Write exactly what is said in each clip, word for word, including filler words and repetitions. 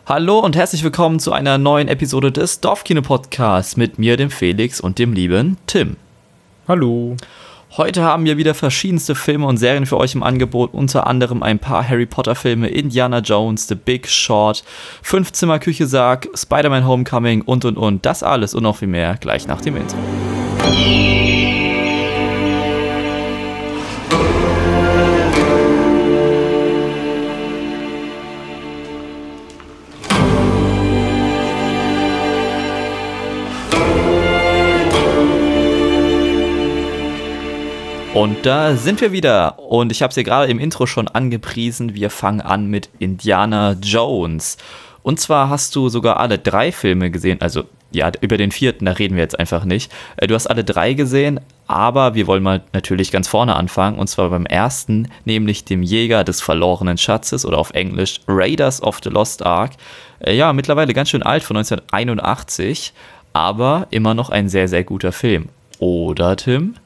Hallo und herzlich willkommen zu einer neuen Episode des Dorfkino-Podcasts mit mir, dem Felix und dem lieben Tim. Hallo. Heute haben wir wieder verschiedenste Filme und Serien für euch im Angebot, unter anderem ein paar Harry Potter Filme, Indiana Jones, The Big Short, Fünf-Zimmer-Küche-Sarg, Spider-Man Homecoming und und und. Das alles und noch viel mehr gleich nach dem Intro. Und da sind wir wieder und ich habe es ja gerade im Intro schon angepriesen, wir fangen an mit Indiana Jones. Und zwar hast du sogar alle drei Filme gesehen, also ja, über den vierten, da reden wir jetzt einfach nicht. Du hast alle drei gesehen, aber wir wollen mal natürlich ganz vorne anfangen und zwar beim ersten, nämlich dem Jäger des verlorenen Schatzes oder auf Englisch Raiders of the Lost Ark. Ja, mittlerweile ganz schön alt, von neunzehnhunderteinundachtzig, aber immer noch ein sehr, sehr guter Film. Oder, Tim?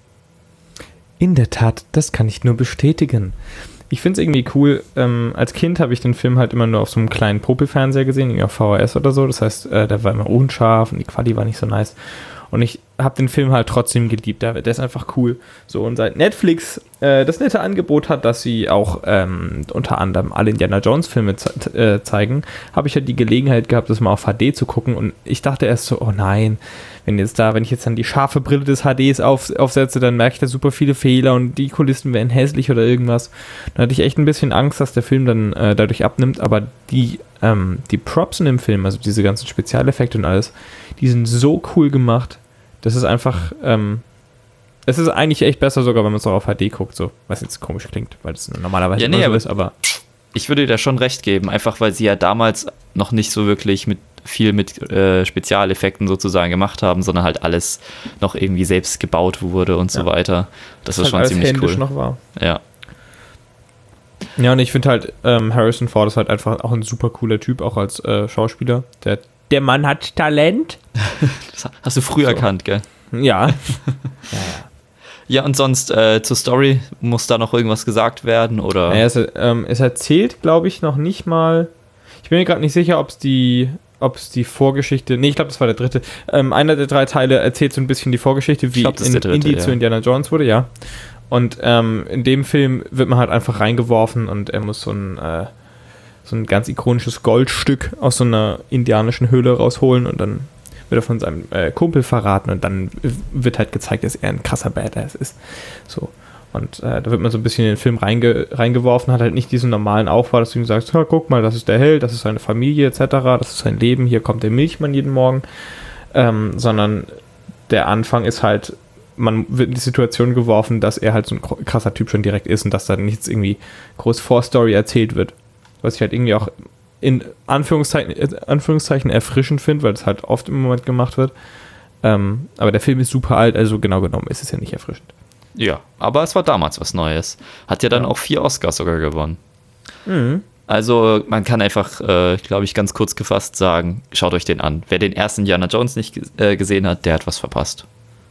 In der Tat, das kann ich nur bestätigen. Ich finde es irgendwie cool, ähm, als Kind habe ich den Film halt immer nur auf so einem kleinen Popelfernseher gesehen, irgendwie auf V H S oder so, das heißt, äh, der war immer unscharf und die Quali war nicht so nice. Und ich habe den Film halt trotzdem geliebt, der, der ist einfach cool. So, und seit Netflix äh, das nette Angebot hat, dass sie auch ähm, unter anderem alle Indiana Jones Filme ze- äh, zeigen, habe ich halt die Gelegenheit gehabt, das mal auf H D zu gucken und ich dachte erst so, oh nein, wenn jetzt da, wenn ich jetzt dann die scharfe Brille des H Ds auf, aufsetze, dann merke ich da super viele Fehler und die Kulissen werden hässlich oder irgendwas. Dann hatte ich echt ein bisschen Angst, dass der Film dann äh, dadurch abnimmt, aber die, ähm, die Props in dem Film, also diese ganzen Spezialeffekte und alles, die sind so cool gemacht. Das ist einfach, ähm, es ist eigentlich echt besser sogar, wenn man es auch auf H D guckt, so, was jetzt komisch klingt, weil das normalerweise ja, nee, immer so aber ist, aber ich würde dir da schon recht geben, einfach weil sie ja damals noch nicht so wirklich mit viel mit äh, Spezialeffekten sozusagen gemacht haben, sondern halt alles noch irgendwie selbst gebaut wurde und so ja. weiter. Das, das ist halt schon alles ziemlich händisch cool. noch war. Ja. Ja, und ich finde halt, ähm, Harrison Ford ist halt einfach auch ein super cooler Typ, auch als äh, Schauspieler. Der, der Mann hat Talent. Das hast du früh so erkannt, gell? Ja. ja, ja. Ja, und sonst äh, zur Story, muss da noch irgendwas gesagt werden, oder? Ja, es, ähm, es erzählt, glaube ich, noch nicht mal, ich bin mir gerade nicht sicher, ob es die ob es die Vorgeschichte, nee, ich glaube, das war der dritte, ähm, einer der drei Teile erzählt so ein bisschen die Vorgeschichte, wie glaub, in, dritte, Indy ja. zu Indiana Jones wurde, ja. Und ähm, in dem Film wird man halt einfach reingeworfen und er muss so ein, äh, so ein ganz ikonisches Goldstück aus so einer indianischen Höhle rausholen und dann wird er von seinem äh, Kumpel verraten und dann wird halt gezeigt, dass er ein krasser Badass ist. So. Und äh, da wird man so ein bisschen in den Film reinge- reingeworfen, hat halt nicht diesen normalen Aufbau, dass du ihm sagst, ja, guck mal, das ist der Held, das ist seine Familie et cetera, das ist sein Leben, hier kommt der Milchmann jeden Morgen, ähm, sondern der Anfang ist halt, man wird in die Situation geworfen, dass er halt so ein krasser Typ schon direkt ist und dass da nichts irgendwie groß Vorstory erzählt wird. Was ich halt irgendwie auch in Anführungszeichen, Anführungszeichen erfrischend finde, weil das halt oft im Moment gemacht wird. Ähm, aber der Film ist super alt, also genau genommen ist es ja nicht erfrischend. Ja, aber es war damals was Neues. Hat ja dann ja. auch vier Oscars sogar gewonnen. Mhm. Also man kann einfach, äh, glaube ich, ganz kurz gefasst sagen, schaut euch den an. Wer den ersten Indiana Jones nicht g- äh, gesehen hat, der hat was verpasst.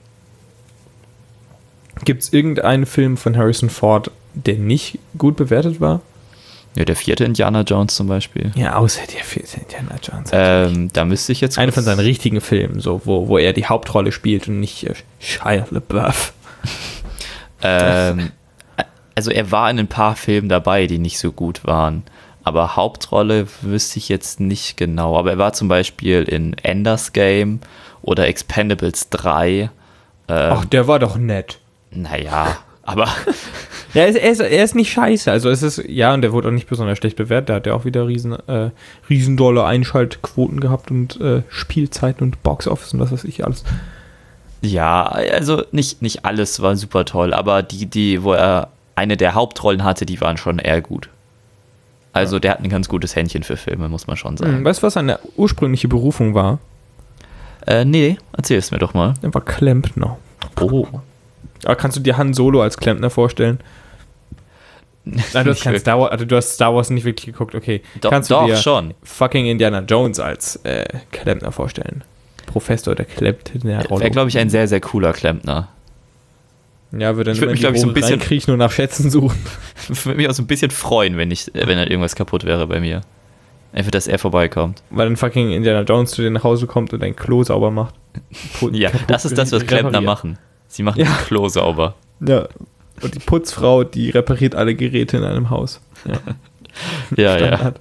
Gibt es irgendeinen Film von Harrison Ford, der nicht gut bewertet war? Ja, der vierte Indiana Jones zum Beispiel. Ja, außer der vierte Indiana Jones. Ähm, da müsste ich jetzt... Einer von seinen richtigen Filmen, so, wo, wo er die Hauptrolle spielt und nicht äh, Shia LaBeouf. ähm, also er war in ein paar Filmen dabei, die nicht so gut waren. Aber Hauptrolle wüsste ich jetzt nicht genau. Aber er war zum Beispiel in Ender's Game oder Expendables drei. Ähm, Ach, der war doch nett. Naja, aber... Ja, er ist, er, ist, er ist nicht scheiße. Also es ist, ja, und der wurde auch nicht besonders schlecht bewertet. Der hat ja auch wieder riesen, äh, riesendolle Einschaltquoten gehabt und äh, Spielzeiten und Boxoffice und was weiß ich alles. Ja, also nicht, nicht alles war super toll, aber die, die, wo er eine der Hauptrollen hatte, die waren schon eher gut. Also ja. Der hat ein ganz gutes Händchen für Filme, muss man schon sagen. Hm, weißt du, was seine ursprüngliche Berufung war? Äh, nee, erzähl es mir doch mal. Er war Klempner. Oh. Aber kannst du dir Han Solo als Klempner vorstellen? Nein, du hast kein Star Wars, also du hast Star Wars nicht wirklich geguckt, okay. Doch, kannst du doch dir schon. fucking Indiana Jones als äh, Klempner vorstellen? Professor, der klemmt in der Rolle. Wäre, glaube ich, ein sehr, sehr cooler Klempner. Ja, würde dann ich würde mich, glaube ich, so ein bisschen kriechen nur nach Schätzen suchen. Ich würde mich auch so ein bisschen freuen, wenn, ich, wenn dann irgendwas kaputt wäre bei mir. Einfach, dass er vorbeikommt. Weil dann fucking Indiana Jones zu dir nach Hause kommt und dein Klo sauber macht. Put- ja, das ist das, was Klempner machen. Sie machen ja. das Klo sauber. Ja, und die Putzfrau, die repariert alle Geräte in einem Haus. Ja, ja. ja.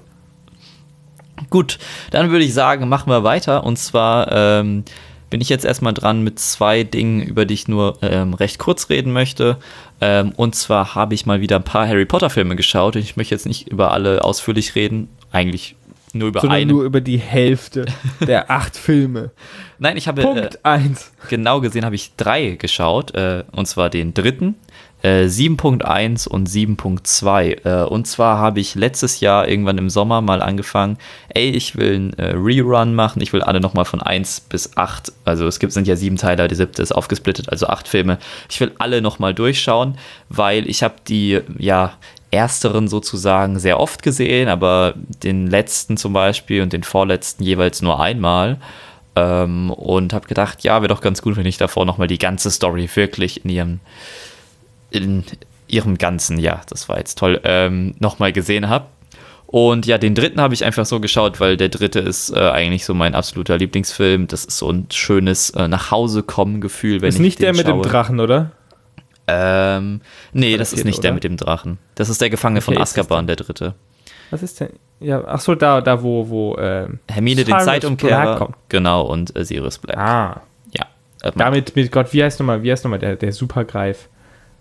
Gut, dann würde ich sagen, machen wir weiter. Und zwar ähm, bin ich jetzt erstmal dran mit zwei Dingen, über die ich nur ähm, recht kurz reden möchte. Ähm, und zwar habe ich mal wieder ein paar Harry Potter Filme geschaut. Ich möchte jetzt nicht über alle ausführlich reden. Eigentlich nur über Sondern eine. nur über die Hälfte der acht Filme. Nein, ich habe Punkt eins. Äh, genau gesehen habe ich drei geschaut. Äh, und zwar den dritten, äh, sieben Punkt eins und sieben Punkt zwei. Äh, und zwar habe ich letztes Jahr irgendwann im Sommer mal angefangen, ey, ich will einen äh, Rerun machen. Ich will alle nochmal von eins bis acht. Also es gibt, sind ja sieben Teile, der siebte ist aufgesplittet, also acht Filme. Ich will alle nochmal durchschauen, weil ich habe die, ja, ersteren sozusagen sehr oft gesehen, aber den letzten zum Beispiel und den vorletzten jeweils nur einmal ähm, und habe gedacht, ja, wäre doch ganz gut, wenn ich davor nochmal die ganze Story wirklich in ihrem in ihrem Ganzen, ja, das war jetzt toll, ähm, nochmal gesehen habe. Und ja, den dritten habe ich einfach so geschaut, weil der dritte ist äh, eigentlich so mein absoluter Lieblingsfilm. Das ist so ein schönes äh, Nach-Hause-kommen-Gefühl, wenn ist ich nicht den der mit schaue. dem Drachen, oder? Ähm, nee, das ist nicht oder? der mit dem Drachen. Das ist der Gefangene Okay, von ist das Azkaban, der dritte. Was ist denn? Ja, ach so, da, da wo, wo, äh, Hermine, den Sirius Zeitumkehrer. Black kommt. Genau, und äh, Sirius Black. Ah. Ja. Äh, Damit, mit Gott, wie heißt nochmal, wie heißt nochmal der, der Supergreif?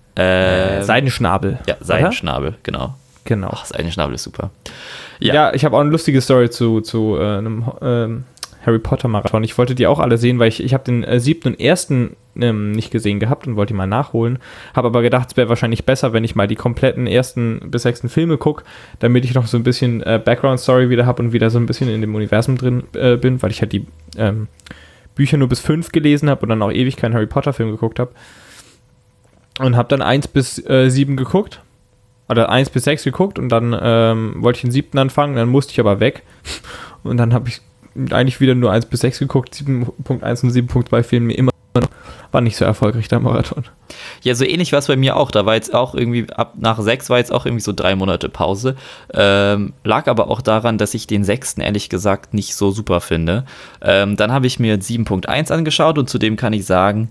äh, Seidenschnabel. Ja, Seidenschnabel, genau. Genau. Ach, Seidenschnabel ist super. Ja, Ja, ja ich habe auch eine lustige Story zu, zu äh, einem ähm, Harry Potter Marathon. Ich wollte die auch alle sehen, weil ich, ich habe den äh, siebten und ersten ähm, nicht gesehen gehabt und wollte die mal nachholen. Habe aber gedacht, es wäre wahrscheinlich besser, wenn ich mal die kompletten ersten bis sechsten Filme gucke, damit ich noch so ein bisschen äh, Background-Story wieder habe und wieder so ein bisschen in dem Universum drin äh, bin, weil ich halt die ähm, Bücher nur bis fünf gelesen habe und dann auch ewig keinen Harry Potter-Film geguckt habe. Und habe dann eins bis sieben geguckt. Oder eins bis sechs geguckt und dann ähm, wollte ich den siebten anfangen, dann musste ich aber weg. Und dann habe ich eigentlich wieder nur eins bis sechs geguckt. sieben Punkt eins und sieben Punkt zwei fehlen mir immer noch. War nicht so erfolgreich, der Marathon. ja, so ähnlich war es bei mir auch. Da war jetzt auch irgendwie, ab nach sechs war jetzt auch irgendwie so drei Monate Pause. Ähm, lag aber auch daran, dass ich den sechsten ehrlich gesagt nicht so super finde. Ähm, dann habe ich mir sieben Punkt eins angeschaut und zudem kann ich sagen,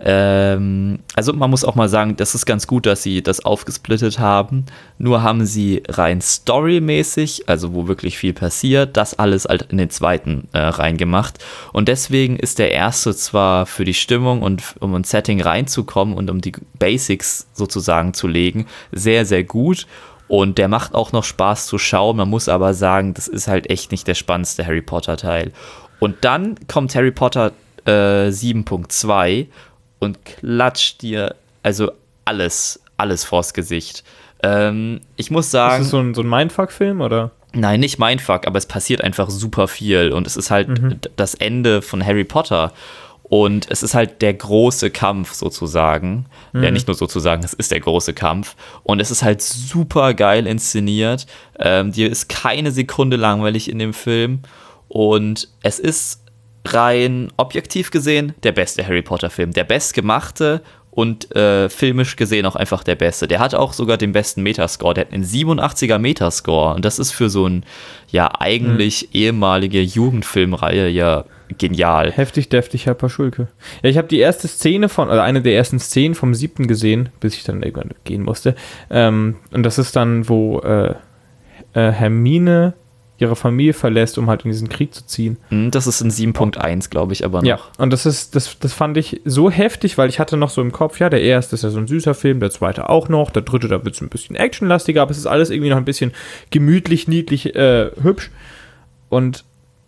Ähm, also man muss auch mal sagen, das ist ganz gut, dass sie das aufgesplittet haben. Nur haben sie rein storymäßig, also wo wirklich viel passiert, das alles halt in den zweiten äh, reingemacht. Und deswegen ist der erste zwar für die Stimmung und um ein Setting reinzukommen und um die Basics sozusagen zu legen, sehr, sehr gut. Und der macht auch noch Spaß zu schauen. Man muss aber sagen, das ist halt echt nicht der spannendste Harry Potter Teil. Und dann kommt Harry Potter äh, sieben Punkt zwei und klatscht dir also alles, alles vors Gesicht. Ähm, ich muss sagen... Ist das so ein, so ein Mindfuck-Film, oder? Nein, nicht Mindfuck, aber es passiert einfach super viel und es ist halt Mhm. das Ende von Harry Potter und es ist halt der große Kampf sozusagen. Mhm. Ja, nicht nur sozusagen, es ist der große Kampf und es ist halt super geil inszeniert. Ähm, dir ist keine Sekunde langweilig in dem Film und es ist rein objektiv gesehen der beste Harry Potter Film, der bestgemachte und äh, filmisch gesehen auch einfach der beste. Der hat auch sogar den besten Metascore, der hat einen siebenundachtziger Metascore und das ist für so ein ja eigentlich mhm. ehemalige Jugendfilmreihe ja genial. Heftig, deftig, Herr Paschulke. Ja, ich habe die erste Szene von, oder eine der ersten Szenen vom siebten gesehen, bis ich dann irgendwann gehen musste. Ähm, und das ist dann, wo äh, äh, Hermine ihre Familie verlässt, um halt in diesen Krieg zu ziehen. Das ist in sieben Punkt eins, glaube ich, aber noch. Ja, und das ist, das, das fand ich so heftig, weil ich hatte noch so im Kopf, ja, der erste ist ja so ein süßer Film, der zweite auch noch, der dritte, da wird es ein bisschen actionlastiger, aber es ist alles irgendwie noch ein bisschen gemütlich, niedlich, äh, hübsch. Und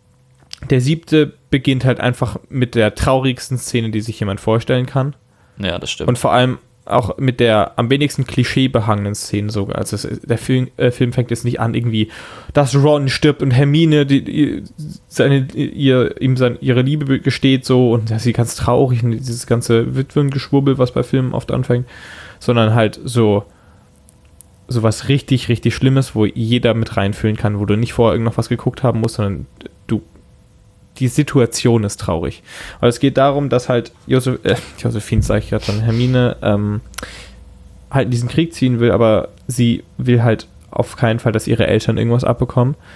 der siebte beginnt halt einfach mit der traurigsten Szene, die sich jemand vorstellen kann. Ja, das stimmt. Und vor allem auch mit der am wenigsten klischeebehangenen Szene sogar. Also es, der Film, äh, Film fängt jetzt nicht an, irgendwie, dass Ron stirbt und Hermine die, die, seine, ihr, ihm sein, ihre Liebe gesteht so und dass sie ganz traurig und dieses ganze Witwengeschwurbel, was bei Filmen oft anfängt, sondern halt so so was richtig, richtig Schlimmes, wo jeder mit reinfühlen kann, wo du nicht vorher irgend noch was geguckt haben musst, sondern du die Situation ist traurig. Aber es geht darum, dass halt Josef, äh, Josephine, sag ich gerade schon, Hermine ähm, halt in diesen Krieg ziehen will, aber sie will halt auf keinen Fall, dass ihre Eltern irgendwas abbekommen.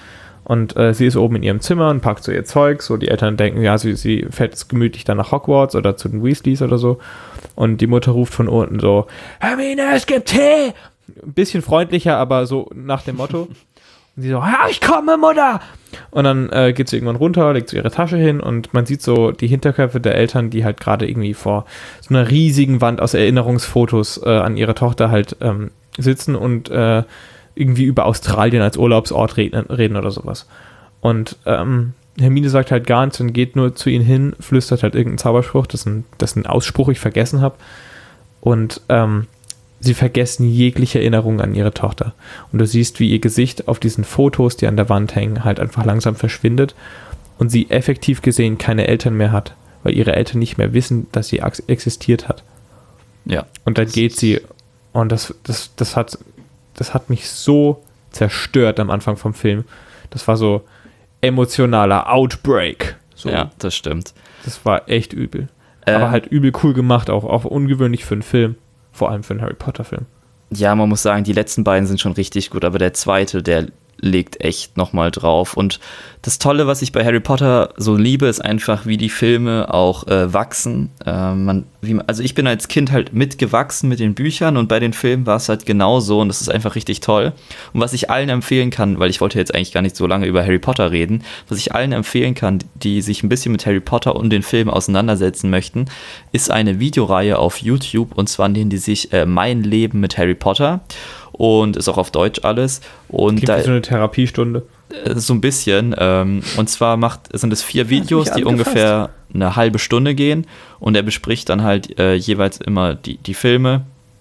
Und äh, sie ist oben in ihrem Zimmer und packt so ihr Zeug. So, die Eltern denken, ja, sie, sie fährt jetzt gemütlich dann nach Hogwarts oder zu den Weasleys oder so. Und die Mutter ruft von unten so, Hermine, es gibt Tee! Ein bisschen freundlicher, aber so nach dem Motto. Und sie so, ja, ich komme, Mutter! Und dann äh, geht sie irgendwann runter, legt so ihre Tasche hin und man sieht so die Hinterköpfe der Eltern, die halt gerade irgendwie vor so einer riesigen Wand aus Erinnerungsfotos äh, an ihre Tochter halt ähm, sitzen und äh, irgendwie über Australien als Urlaubsort reden, reden oder sowas. Und ähm, Hermine sagt halt gar nichts und geht nur zu ihnen hin, flüstert halt irgendeinen Zauberspruch, das ist ein, das ist ein Ausspruch, ich vergessen habe. Und ähm, sie vergessen jegliche Erinnerung an ihre Tochter. Und du siehst, wie ihr Gesicht auf diesen Fotos, die an der Wand hängen, halt einfach langsam verschwindet und sie effektiv gesehen keine Eltern mehr hat, weil ihre Eltern nicht mehr wissen, dass sie existiert hat. Ja. Und dann geht sie und das, das, das hat das hat mich so zerstört am Anfang vom Film. Das war so emotionaler Outbreak. So. Ja, das stimmt. Das war echt übel. Ähm, Aber halt übel cool gemacht, auch, auch ungewöhnlich für einen Film. Vor allem für einen Harry Potter-Film. Ja, man muss sagen, die letzten beiden sind schon richtig gut, aber der zweite, der legt echt nochmal drauf. Und das Tolle, was ich bei Harry Potter so liebe, ist einfach, wie die Filme auch äh, wachsen. Äh, man, wie man, also ich bin als Kind halt mitgewachsen mit den Büchern und bei den Filmen war es halt genauso und das ist einfach richtig toll. Und was ich allen empfehlen kann, weil ich wollte jetzt eigentlich gar nicht so lange über Harry Potter reden, was ich allen empfehlen kann, die sich ein bisschen mit Harry Potter und den Filmen auseinandersetzen möchten, ist eine Videoreihe auf YouTube und zwar nennen die sich äh, Mein Leben mit Harry Potter. Und ist auch auf Deutsch alles. Und Klingt da, wie so eine Therapiestunde. Äh, so ein bisschen. Ähm, und zwar macht, sind es vier Videos, die ungefähr eine halbe Stunde gehen. Und er bespricht dann halt äh, jeweils immer die, die Filme,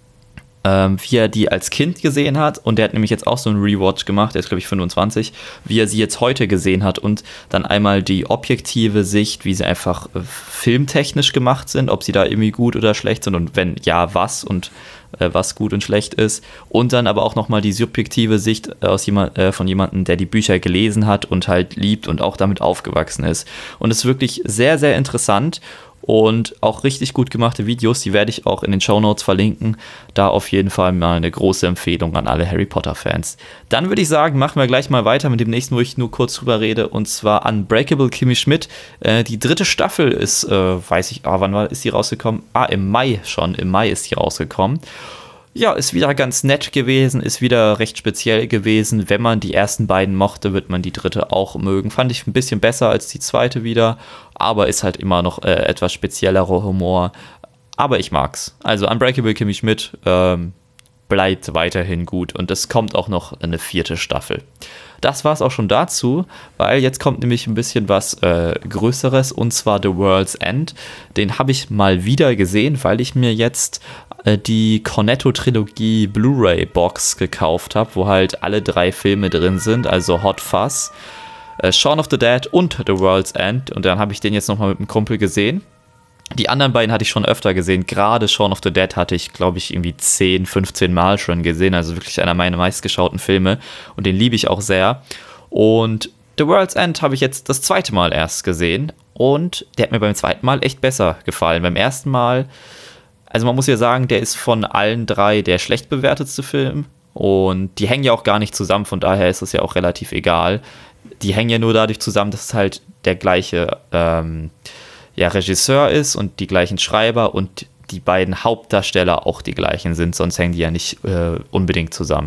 ähm, wie er die als Kind gesehen hat. Und der hat nämlich jetzt auch so einen Rewatch gemacht, der ist glaube ich fünfundzwanzig, wie er sie jetzt heute gesehen hat. Und dann einmal die objektive Sicht, wie sie einfach äh, filmtechnisch gemacht sind, ob sie da irgendwie gut oder schlecht sind und wenn ja, was und was gut und schlecht ist. Und dann aber auch nochmal die subjektive Sicht aus jemand, äh, von jemandem, der die Bücher gelesen hat und halt liebt und auch damit aufgewachsen ist. Und es ist wirklich sehr, sehr interessant und auch richtig gut gemachte Videos, die werde ich auch in den Shownotes verlinken. Da auf jeden Fall mal eine große Empfehlung an alle Harry Potter-Fans. Dann würde ich sagen, machen wir gleich mal weiter mit dem nächsten, wo ich nur kurz drüber rede, und zwar Unbreakable Kimmy Schmidt. Äh, die dritte Staffel ist, äh, weiß ich, ah, wann war, ist die rausgekommen? Ah, im Mai schon, im Mai ist die rausgekommen. Ja, ist wieder ganz nett gewesen, ist wieder recht speziell gewesen. Wenn man die ersten beiden mochte, wird man die dritte auch mögen. Fand ich ein bisschen besser als die zweite wieder, aber ist halt immer noch äh, etwas speziellerer Humor. Aber ich mag's. Also Unbreakable Kimmy Schmidt ähm, bleibt weiterhin gut und es kommt auch noch eine vierte Staffel. Das war's auch schon dazu, weil jetzt kommt nämlich ein bisschen was äh, Größeres und zwar The World's End. Den habe ich mal wieder gesehen, weil ich mir jetzt äh, die Cornetto-Trilogie Blu-ray-Box gekauft habe, wo halt alle drei Filme drin sind, also Hot Fuzz, äh, Shaun of the Dead und The World's End. Und dann habe ich den jetzt nochmal mit einem Kumpel gesehen. Die anderen beiden hatte ich schon öfter gesehen. Gerade Shaun of the Dead hatte ich, glaube ich, irgendwie zehn, fünfzehn Mal schon gesehen. Also wirklich einer meiner meistgeschauten Filme. Und den liebe ich auch sehr. Und The World's End habe ich jetzt das zweite Mal erst gesehen. Und der hat mir beim zweiten Mal echt besser gefallen. Beim ersten Mal, also man muss ja sagen, der ist von allen drei der schlecht bewertetste Film. Und die hängen ja auch gar nicht zusammen. Von daher ist es ja auch relativ egal. Die hängen ja nur dadurch zusammen, dass es halt der gleiche ähm, ja, Regisseur ist und die gleichen Schreiber und die beiden Hauptdarsteller auch die gleichen sind, sonst hängen die ja nicht äh, unbedingt zusammen.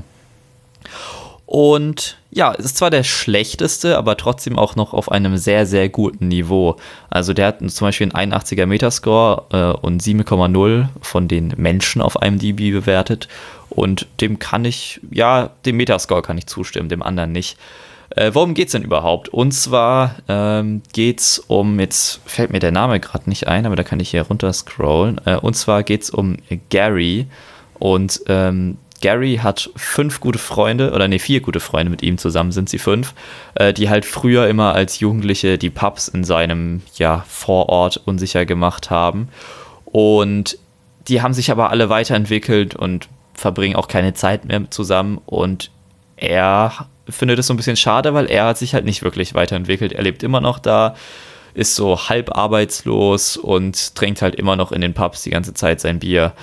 Und ja, es ist zwar der schlechteste, aber trotzdem auch noch auf einem sehr, sehr guten Niveau. Also der hat zum Beispiel einen einundachtziger Metascore äh, und sieben Komma null von den Menschen auf IMDb bewertet. Und dem kann ich, ja, dem Metascore kann ich zustimmen, dem anderen nicht. Äh, worum geht's denn überhaupt? Und zwar ähm, geht's um, jetzt fällt mir der Name gerade nicht ein, aber da kann ich hier runter scrollen. Äh, und zwar geht's um Gary. Und ähm, Gary hat fünf gute Freunde, oder nee, vier gute Freunde, mit ihm zusammen sind sie fünf, äh, die halt früher immer als Jugendliche die Pubs in seinem, ja, Vorort unsicher gemacht haben. Und die haben sich aber alle weiterentwickelt und verbringen auch keine Zeit mehr zusammen. Und er findet es so ein bisschen schade, weil er hat sich halt nicht wirklich weiterentwickelt. Er lebt immer noch da, ist so halb arbeitslos und trinkt halt immer noch in den Pubs die ganze Zeit sein Bier.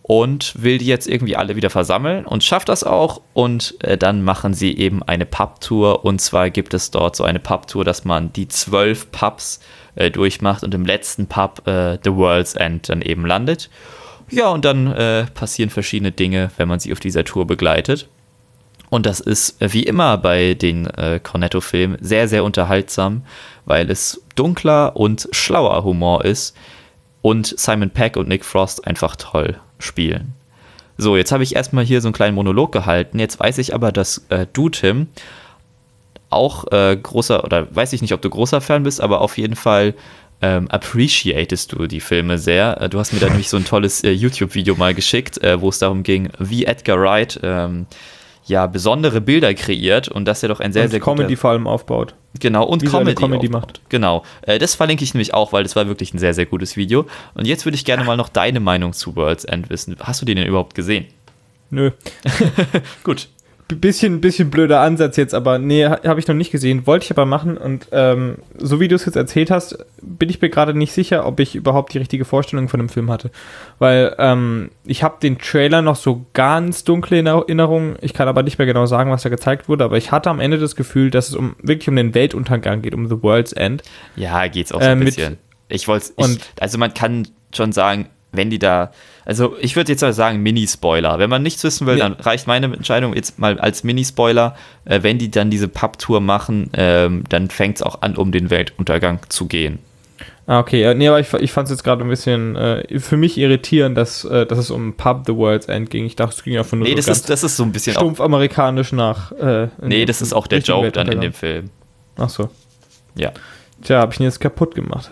und will die jetzt irgendwie alle wieder versammeln und schafft das auch. Und äh, dann machen sie eben eine Pub-Tour. Und zwar gibt es dort so eine Pub-Tour, dass man die zwölf Pubs äh, durchmacht und im letzten Pub äh, The World's End dann eben landet. Ja, und dann äh, passieren verschiedene Dinge, wenn man sie auf dieser Tour begleitet. Und das ist äh, wie immer bei den äh, Cornetto-Filmen sehr, sehr unterhaltsam, weil es dunkler und schlauer Humor ist und Simon Pegg und Nick Frost einfach toll spielen. So, jetzt habe ich erstmal hier so einen kleinen Monolog gehalten. Jetzt weiß ich aber, dass äh, du, Tim, auch äh, großer, oder weiß ich nicht, ob du großer Fan bist, aber auf jeden Fall ähm, appreciatest du die Filme sehr. Äh, du hast mir da nämlich so ein tolles äh, YouTube-Video mal geschickt, äh, wo es darum ging, wie Edgar Wright ähm, ja besondere Bilder kreiert und dass er doch ein sehr, und sehr Comedy guter, vor allem aufbaut. Genau, und wie Comedy, Comedy aufbaut. macht. Genau, äh, das verlinke ich nämlich auch, weil das war wirklich ein sehr, sehr gutes Video. Und jetzt würde ich gerne mal noch deine Meinung zu World's End wissen. Hast du den denn überhaupt gesehen? Nö. Gut. B- bisschen, bisschen blöder Ansatz jetzt, aber nee, ha- habe ich noch nicht gesehen. Wollte ich aber machen und ähm, so wie du es jetzt erzählt hast, bin ich mir gerade nicht sicher, ob ich überhaupt die richtige Vorstellung von dem Film hatte. Weil ähm, ich habe den Trailer noch so ganz dunkle in Erinnerung. Ich kann aber nicht mehr genau sagen, was da gezeigt wurde, aber ich hatte am Ende das Gefühl, dass es um wirklich um den Weltuntergang geht, um The World's End. Ja, geht's auch so Äh, ein mit- bisschen. Ich wollte, und- also man kann schon sagen, wenn die da, also ich würde jetzt mal sagen Mini-Spoiler. Wenn man nichts wissen will, Ja. dann reicht meine Entscheidung jetzt mal als Mini-Spoiler. Äh, wenn die dann diese Pub-Tour machen, ähm, dann fängt es auch an, um den Weltuntergang zu gehen. Ah, okay. Ja, nee, aber ich, ich fand es jetzt gerade ein bisschen äh, für mich irritierend, dass, äh, dass es um Pub The World's End ging. Ich dachte, es ging einfach nur Nee, so das ganz ist, das ist so ein bisschen auch, stumpf amerikanisch nach. Äh, nee, das ist auch der richtigen Joke dann in dem Weltuntergang. Film. Ach so. Ja. Tja, hab ich ihn jetzt kaputt gemacht.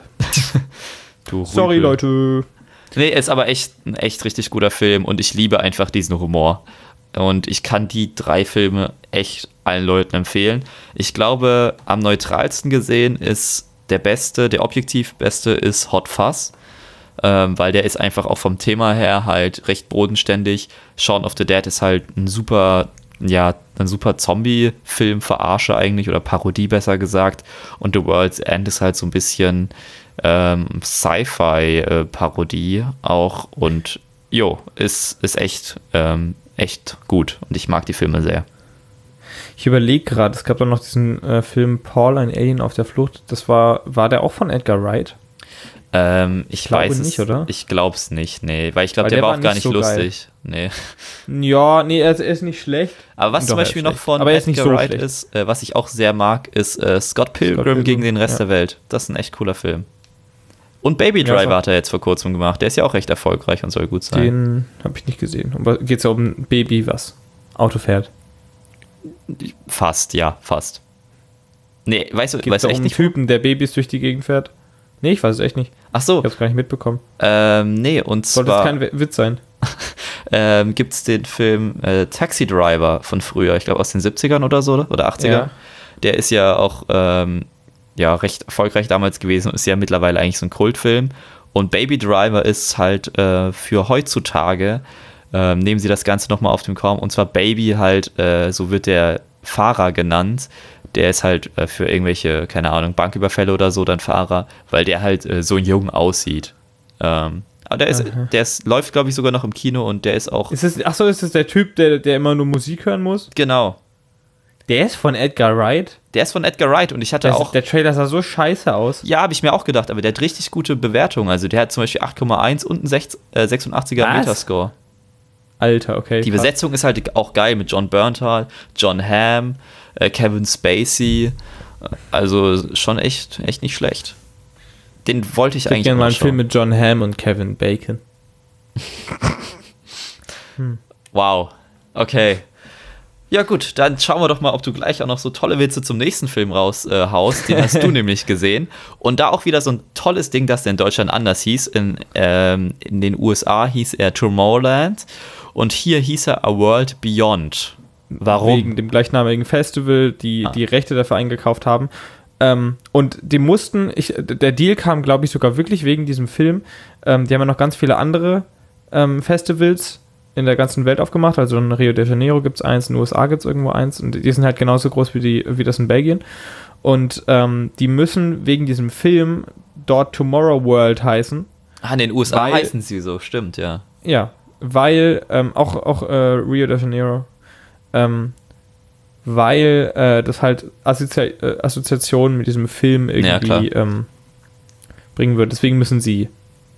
Du Sorry, Rüpel. Leute. Nee, ist aber echt ein echt richtig guter Film und ich liebe einfach diesen Humor. Und ich kann die drei Filme echt allen Leuten empfehlen. Ich glaube, am neutralsten gesehen ist der beste, der objektiv beste ist Hot Fuzz, ähm, weil der ist einfach auch vom Thema her halt recht bodenständig. Shaun of the Dead ist halt ein super, ja, ein super Zombie-Film, Verarsche eigentlich oder Parodie besser gesagt. Und The World's End ist halt so ein bisschen ähm, Sci-Fi-Parodie auch und jo, ist, ist echt, ähm, echt gut und ich mag die Filme sehr. Ich überlege gerade, es gab doch noch diesen äh, Film Paul, ein Alien auf der Flucht. Das war, war der auch von Edgar Wright? Ähm, ich Ich glaube weiß nicht, es, oder? Ich glaube es nicht, nee, weil ich glaube, Weil der, der war war auch gar nicht nicht so geil. lustig. Nee. Ja, nee, er ist, er ist nicht schlecht. Aber was Doch, zum er Beispiel ist noch schlecht. von Aber er ist nicht Edgar so Wright schlecht. ist, äh, was ich auch sehr mag, ist äh, Scott Pilgrim, Pilgrim, gegen den Rest ja. der Welt. Das ist ein echt cooler Film. Und Baby Ja, Driver so. hat er jetzt vor kurzem gemacht. Der ist ja auch recht erfolgreich und soll gut sein. Den habe ich nicht gesehen. Aber geht es ja um ein Baby, was Auto fährt. Fast, ja, fast. Nee, weißt du, Geht weißt es du um echt einen nicht? Typen, der Babys durch die Gegend fährt? Nee, ich weiß es echt nicht. Ach so, Ich habe es gar nicht mitbekommen. ähm, nee, und Sollte es zwar kein Witz sein. ähm, gibt es den Film äh, Taxi Driver von früher, ich glaube aus den siebzigern oder so, oder achtzigern. Ja. Der ist ja auch ähm, ja, recht erfolgreich damals gewesen und ist ja mittlerweile eigentlich so ein Kultfilm. Und Baby Driver ist halt äh, für heutzutage, ähm, nehmen sie das Ganze nochmal auf den Korn, und zwar Baby halt, äh, so wird der Fahrer genannt. Der ist halt äh, für irgendwelche, keine Ahnung, Banküberfälle oder so dann Fahrer, weil der halt äh, so jung aussieht. Ähm, aber der, ist, Aha. der ist, läuft, glaube ich, sogar noch im Kino und der ist auch. Ist es, achso, ist das der Typ, der, der immer nur Musik hören muss? Genau. Der ist von Edgar Wright. Der ist von Edgar Wright und ich hatte Der, auch. der Trailer sah so scheiße aus. Ja, habe ich mir auch gedacht, aber der hat richtig gute Bewertungen. Also der hat zum Beispiel acht Komma eins und einen sechs- äh, sechsundachtziger Was? Metascore. Alter, okay. Die krass. Besetzung ist halt auch geil mit John Bernthal, John Hamm, äh, Kevin Spacey. Also schon echt, echt nicht schlecht. Den wollte ich Ich hätte eigentlich gerne mal einen anschauen. Film mit John Hamm und Kevin Bacon. Wow. Okay. Ja gut, dann schauen wir doch mal, ob du gleich auch noch so tolle Witze zum nächsten Film raushaust. Äh, haust. Den hast du nämlich gesehen. Und da auch wieder so ein tolles Ding, das in Deutschland anders hieß. In, ähm, in den U S A hieß er Tomorrowland und hier hieß er A World Beyond. Warum? Wegen dem gleichnamigen Festival, die Ah. die Rechte dafür eingekauft haben. Ähm, und die mussten, ich, der Deal kam, glaube ich, sogar wirklich wegen diesem Film. Ähm, die haben ja noch ganz viele andere ähm, Festivals in der ganzen Welt aufgemacht. Also in Rio de Janeiro gibt es eins, in den U S A gibt es irgendwo eins. Und die sind halt genauso groß wie, die, wie das in Belgien. Und ähm, die müssen wegen diesem Film dort Tomorrow World heißen. Ah, in den U S A Weil- heißen sie so, stimmt, ja. Ja, weil, ähm, auch, auch äh, Rio de Janeiro, ähm, weil äh, das halt Assozi- äh, Assoziationen mit diesem Film irgendwie Ja, ähm, bringen wird. Deswegen müssen sie,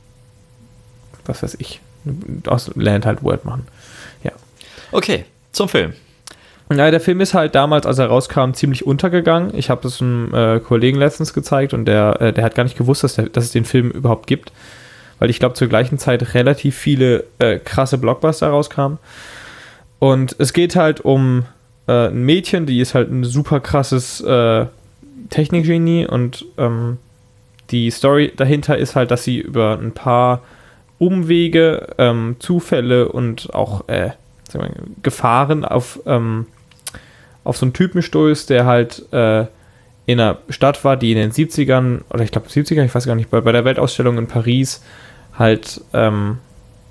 was weiß ich, aus Land halt Word machen. Ja. Okay, zum Film. Ja, der Film ist halt damals, als er rauskam, ziemlich untergegangen. Ich habe das einem äh, Kollegen letztens gezeigt und der, äh, der hat gar nicht gewusst, dass, der, dass es den Film überhaupt gibt. Weil ich glaube, zur gleichen Zeit relativ viele äh, krasse Blockbuster rauskamen. Und es geht halt um äh, ein Mädchen, die ist halt ein super krasses äh, Technikgenie und ähm, die Story dahinter ist halt, dass sie über ein paar Umwege, ähm, Zufälle und auch äh, sagen wir, Gefahren auf, ähm, auf so einen Typen stößt, der halt äh, in einer Stadt war, die in den siebzigern, oder ich glaube siebzigern, ich weiß gar nicht, bei, bei der Weltausstellung in Paris halt ähm,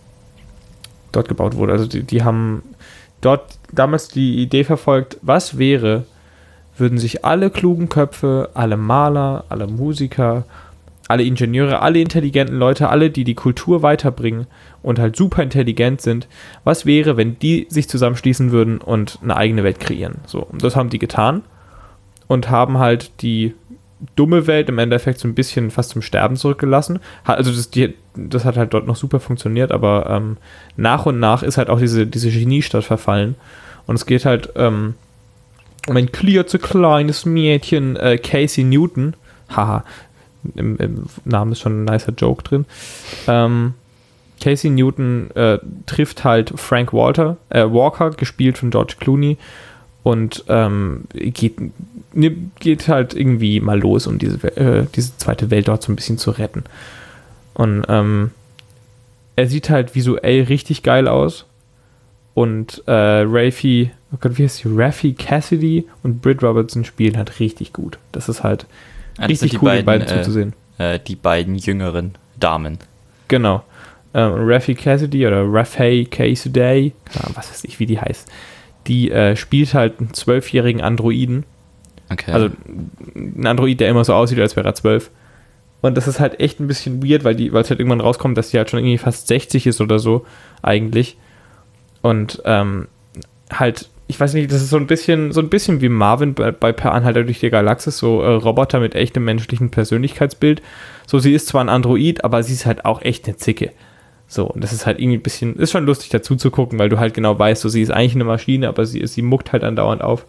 dort gebaut wurde. Also die, die haben dort damals die Idee verfolgt, was wäre, würden sich alle klugen Köpfe, alle Maler, alle Musiker, alle Ingenieure, alle intelligenten Leute, alle, die die Kultur weiterbringen und halt super intelligent sind, was wäre, wenn die sich zusammenschließen würden und eine eigene Welt kreieren. So, und das haben die getan und haben halt die dumme Welt im Endeffekt so ein bisschen fast zum Sterben zurückgelassen. Also das, die, das hat halt dort noch super funktioniert, aber ähm, nach und nach ist halt auch diese, diese Geniestadt verfallen. Und es geht halt ähm, um ein klitzekleines Mädchen, äh, Casey Newton. Haha, im, im Namen ist schon ein nicer Joke drin. Ähm, Casey Newton äh, trifft halt Frank Walter, äh, Walker, gespielt von George Clooney, und ähm, geht, geht halt irgendwie mal los, um diese, äh, diese zweite Welt dort so ein bisschen zu retten. Und ähm, er sieht halt visuell richtig geil aus. Und äh, Raffi, oh Gott, wie heißt die? Raffi Cassidy und Britt Robertson spielen halt richtig gut. Das ist halt Ja, das richtig sind cool, die beiden, beiden zuzusehen. Äh, die beiden jüngeren Damen. Genau. Ähm, Raffi Cassidy oder Raffi Cassidy, ja, was weiß ich, wie die heißt, die äh, spielt halt einen zwölfjährigen Androiden. Okay. Also ein Android, der immer so aussieht, als wäre er zwölf. Und das ist halt echt ein bisschen weird, weil die, weil es halt irgendwann rauskommt, dass die halt schon irgendwie fast sechzig ist oder so, eigentlich. Und ähm, halt, ich weiß nicht, das ist so ein bisschen, so ein bisschen wie Marvin bei, bei Per Anhalter durch die Galaxis, so äh, Roboter mit echtem menschlichen Persönlichkeitsbild. So, sie ist zwar ein Android, aber sie ist halt auch echt eine Zicke. So, und das ist halt irgendwie ein bisschen, ist schon lustig dazu zu gucken, weil du halt genau weißt, so, sie ist eigentlich eine Maschine, aber sie, sie muckt halt andauernd auf.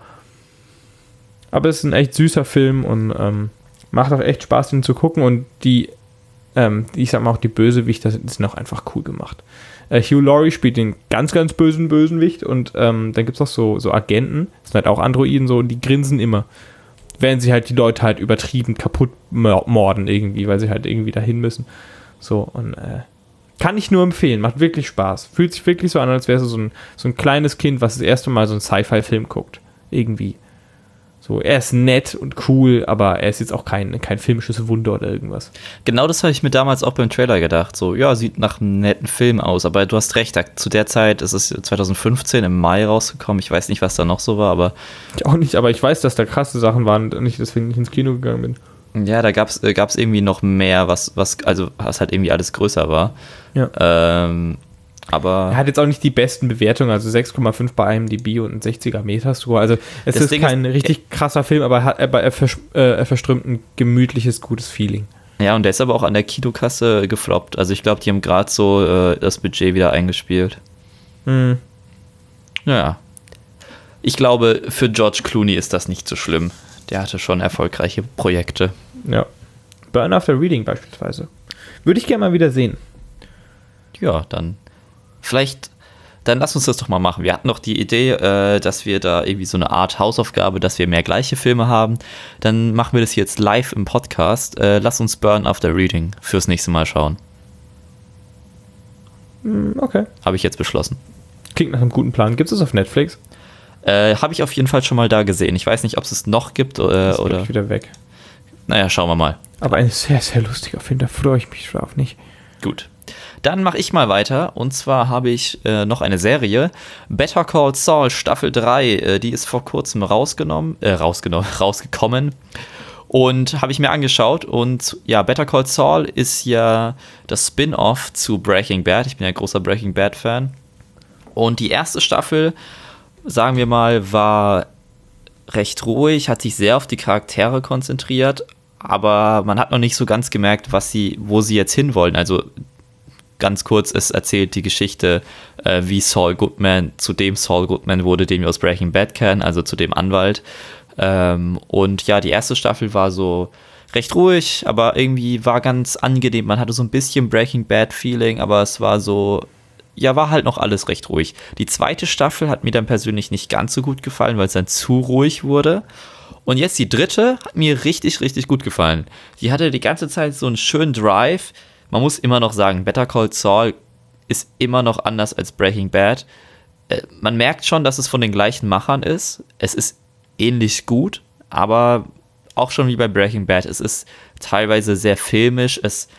Aber es ist ein echt süßer Film und ähm, macht auch echt Spaß, den zu gucken, und die, ähm, ich sag mal auch die Bösewichter sind auch einfach cool gemacht. Äh, Hugh Laurie spielt den ganz, ganz bösen Bösenwicht, und ähm, dann gibt es auch so, so Agenten, das sind halt auch Androiden so, und die grinsen immer, während sie halt die Leute halt übertrieben kaputt morden irgendwie, weil sie halt irgendwie dahin müssen. So, und äh, kann ich nur empfehlen, macht wirklich Spaß. Fühlt sich wirklich so an, als wäre es so ein, so ein kleines Kind, was das erste Mal so einen Sci-Fi-Film guckt. Irgendwie. So, er ist nett und cool, aber er ist jetzt auch kein, kein filmisches Wunder oder irgendwas. Genau das habe ich mir damals auch beim Trailer gedacht. So, ja, sieht nach einem netten Film aus, aber du hast recht, da, zu der Zeit ist es zwanzig fünfzehn im Mai rausgekommen. Ich weiß nicht, was da noch so war, aber. Ich auch nicht, aber ich weiß, dass da krasse Sachen waren und ich deswegen nicht ins Kino gegangen bin. Ja, da gab es äh, gab's irgendwie noch mehr, was, was, also was halt irgendwie alles größer war. Ja. Ähm, aber. Er hat jetzt auch nicht die besten Bewertungen, also sechs Komma fünf bei IMDb und ein sechziger Metascore. Also es Das ist Ding kein ist, richtig krasser Film, aber, hat, aber er, vers, äh, er verströmt ein gemütliches, gutes Feeling. Ja, und der ist aber auch an der Kinokasse gefloppt. Also ich glaube, die haben gerade so äh, das Budget wieder eingespielt. Hm. Ja. Ich glaube, für George Clooney ist das nicht so schlimm. Der hatte schon erfolgreiche Projekte. Ja. Burn After Reading beispielsweise. Würde ich gerne mal wieder sehen. Ja, dann vielleicht, dann lass uns das doch mal machen. Wir hatten noch die Idee, äh, dass wir da irgendwie so eine Art Hausaufgabe, dass wir mehr gleiche Filme haben. Dann machen wir das jetzt live im Podcast. Äh, lass uns Burn After Reading fürs nächste Mal schauen. Okay. Habe ich jetzt beschlossen. Klingt nach einem guten Plan. Gibt es auf Netflix? Äh, Habe ich auf jeden Fall schon mal da gesehen. Ich weiß nicht, ob es es noch gibt äh, ist oder. wieder weg. Naja, schauen wir mal. Aber ein sehr, sehr lustiger Film. Da freue ich mich drauf nicht. Gut. Dann mache ich mal weiter. Und zwar habe ich äh, noch eine Serie. Better Call Saul Staffel drei. Äh, die ist vor kurzem rausgenommen, äh, rausgenommen, rausgekommen. Und habe ich mir angeschaut und ja, Better Call Saul ist ja das Spin-off zu Breaking Bad. Ich bin ja ein großer Breaking Bad-Fan. Und die erste Staffel, sagen wir mal, war recht ruhig, hat sich sehr auf die Charaktere konzentriert, aber man hat noch nicht so ganz gemerkt, was sie, wo sie jetzt hinwollen. Also ganz kurz, es erzählt die Geschichte, äh, wie Saul Goodman zu dem Saul Goodman wurde, den wir aus Breaking Bad kennen, also zu dem Anwalt. Ähm, und ja, die erste Staffel war so recht ruhig, aber irgendwie war ganz angenehm. Man hatte so ein bisschen Breaking Bad Feeling, aber es war so, ja, war halt noch alles recht ruhig. Die zweite Staffel hat mir dann persönlich nicht ganz so gut gefallen, weil es dann zu ruhig wurde. Und jetzt die dritte hat mir richtig, richtig gut gefallen. Die hatte die ganze Zeit so einen schönen Drive. Man muss immer noch sagen, Better Call Saul ist immer noch anders als Breaking Bad. Äh, man merkt schon, dass es von den gleichen Machern ist. Es ist ähnlich gut, aber auch schon wie bei Breaking Bad. Es ist teilweise sehr filmisch. Es,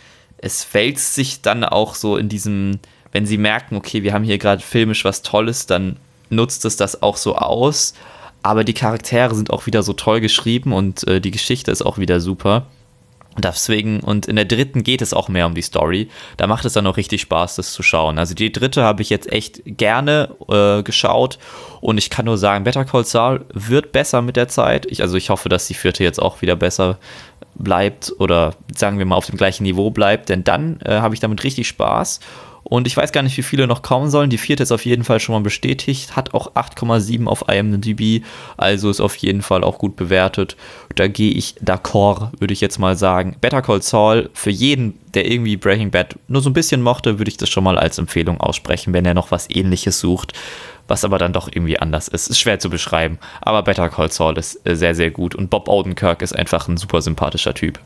es wälzt sich dann auch so in diesem, wenn sie merken, okay, wir haben hier gerade filmisch was Tolles, dann nutzt es das auch so aus. Aber die Charaktere sind auch wieder so toll geschrieben und äh, die Geschichte ist auch wieder super. Und deswegen, und in der dritten geht es auch mehr um die Story. Da macht es dann auch richtig Spaß, das zu schauen. Also die dritte habe ich jetzt echt gerne äh, geschaut. Und ich kann nur sagen, Better Call Saul wird besser mit der Zeit. Ich, also ich hoffe, dass die vierte jetzt auch wieder besser bleibt oder sagen wir mal auf dem gleichen Niveau bleibt. Denn dann äh, habe ich damit richtig Spaß. Und ich weiß gar nicht, wie viele noch kommen sollen. Die vierte ist auf jeden Fall schon mal bestätigt, hat auch acht Komma sieben auf I M D B, also ist auf jeden Fall auch gut bewertet. Da gehe ich d'accord, würde ich jetzt mal sagen. Better Call Saul, für jeden, der irgendwie Breaking Bad nur so ein bisschen mochte, würde ich das schon mal als Empfehlung aussprechen, wenn er noch was Ähnliches sucht, was aber dann doch irgendwie anders ist. Ist schwer zu beschreiben, aber Better Call Saul ist sehr, sehr gut und Bob Odenkirk ist einfach ein super sympathischer Typ.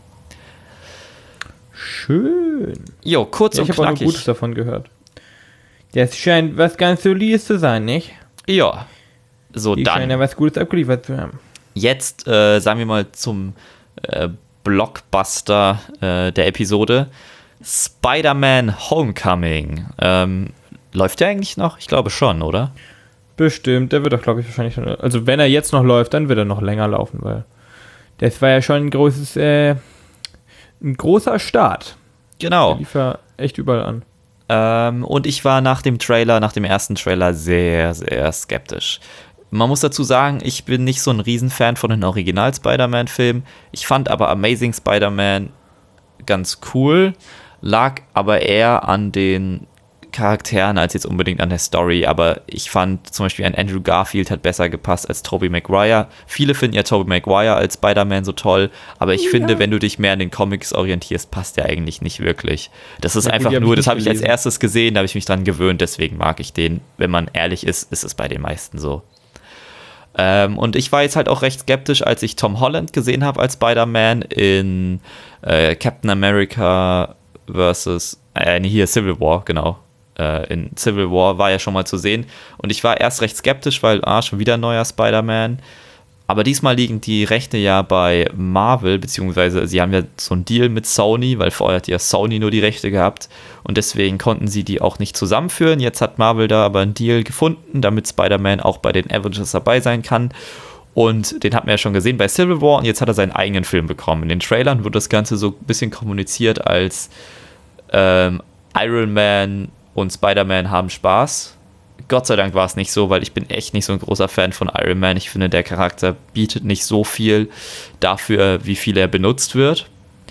Schön. Jo, kurz ja, und ich habe auch knackig. nur Gutes davon gehört. Das scheint was ganz Solides zu sein, nicht? Ja. So, Die dann. scheinen ja was Gutes abgeliefert zu haben. Jetzt, äh, sagen wir mal, zum äh, Blockbuster äh, der Episode. Spider-Man Homecoming. Ähm, läuft der eigentlich noch? Ich glaube schon, oder? Bestimmt, der wird doch, glaube ich, wahrscheinlich schon. Also, wenn er jetzt noch läuft, dann wird er noch länger laufen, weil das war ja schon ein großes, äh, ein großer Start. Genau. Der lief ja echt überall an. Ähm, und ich war nach dem Trailer, nach dem ersten Trailer sehr, sehr skeptisch. Man muss dazu sagen, ich bin nicht so ein Riesenfan von den Original-Spider-Man-Filmen. Ich fand aber Amazing Spider-Man ganz cool, lag aber eher an den Charakteren als jetzt unbedingt an der Story, aber ich fand zum Beispiel ein Andrew Garfield hat besser gepasst als Tobey Maguire. Viele finden ja Tobey Maguire als Spider-Man so toll, aber ich ja. finde, wenn du dich mehr an den Comics orientierst, passt der eigentlich nicht wirklich. Das ist ja, einfach gut, nur, das habe ich als erstes gesehen, da habe ich mich dran gewöhnt, deswegen mag ich den. Wenn man ehrlich ist, ist es bei den meisten so. Ähm, und ich war jetzt halt auch recht skeptisch, als ich Tom Holland gesehen habe als Spider-Man in äh, Captain America versus äh, nee, hier Civil War, genau. In Civil War war ja schon mal zu sehen. Und ich war erst recht skeptisch, weil, ah, schon wieder ein neuer Spider-Man. Aber diesmal liegen die Rechte ja bei Marvel, beziehungsweise sie haben ja so einen Deal mit Sony, weil vorher hat ja Sony nur die Rechte gehabt. Und deswegen konnten sie die auch nicht zusammenführen. Jetzt hat Marvel da aber einen Deal gefunden, damit Spider-Man auch bei den Avengers dabei sein kann. Und den hat man ja schon gesehen bei Civil War. Und jetzt hat er seinen eigenen Film bekommen. In den Trailern wurde das Ganze so ein bisschen kommuniziert als ähm, Iron Man und Spider-Man haben Spaß. Gott sei Dank war es nicht so, weil ich bin echt nicht so ein großer Fan von Iron Man. Ich finde, der Charakter bietet nicht so viel dafür, wie viel er benutzt wird.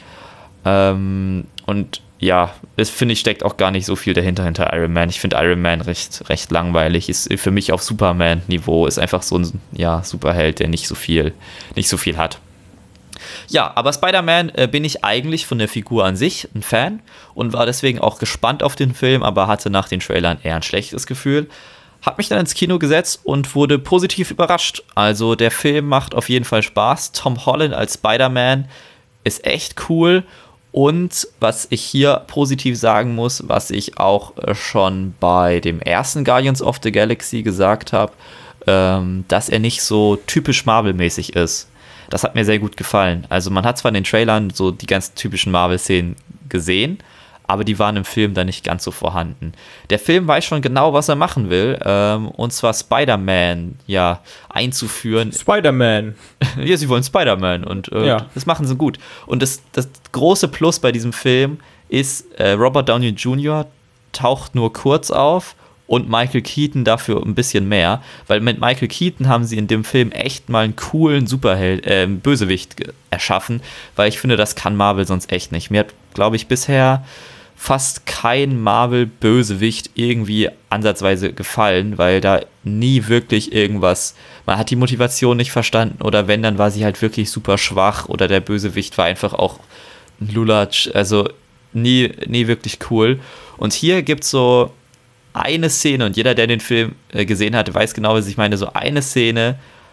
Ähm, und ja, es finde ich, steckt auch gar nicht so viel dahinter hinter Iron Man. Ich finde Iron Man recht, recht langweilig. Ist für mich auf Superman-Niveau, ist einfach so ein ja, Superheld, der nicht so viel, nicht so viel hat. Ja, aber Spider-Man äh, bin ich eigentlich von der Figur an sich ein Fan und war deswegen auch gespannt auf den Film, aber hatte nach den Trailern eher ein schlechtes Gefühl. Hab mich dann ins Kino gesetzt und wurde positiv überrascht. Also der Film macht auf jeden Fall Spaß. Tom Holland als Spider-Man ist echt cool. Und was ich hier positiv sagen muss, was ich auch schon bei dem ersten Guardians of the Galaxy gesagt habe, ähm, dass er nicht so typisch Marvel-mäßig ist. Das hat mir sehr gut gefallen. Also man hat zwar in den Trailern so die ganz typischen Marvel-Szenen gesehen, aber die waren im Film dann nicht ganz so vorhanden. Der Film weiß schon genau, was er machen will, ähm, und zwar Spider-Man ja einzuführen. Spider-Man. Ja, sie wollen Spider-Man und äh, Ja. das machen sie gut. Und das, das große Plus bei diesem Film ist, äh, Robert Downey Junior taucht nur kurz auf und Michael Keaton dafür ein bisschen mehr, weil mit Michael Keaton haben sie in dem Film echt mal einen coolen Superheld, äh, Bösewicht ge- erschaffen, weil ich finde, das kann Marvel sonst echt nicht. Mir hat, glaube ich, bisher fast kein Marvel-Bösewicht irgendwie ansatzweise gefallen, weil da nie wirklich irgendwas, man hat die Motivation nicht verstanden oder wenn, dann war sie halt wirklich super schwach oder der Bösewicht war einfach auch ein Lulatsch, also nie, nie wirklich cool. Und hier gibt es so eine Szene, und jeder, der den Film äh, gesehen hat, weiß genau, was ich meine, so eine Szene,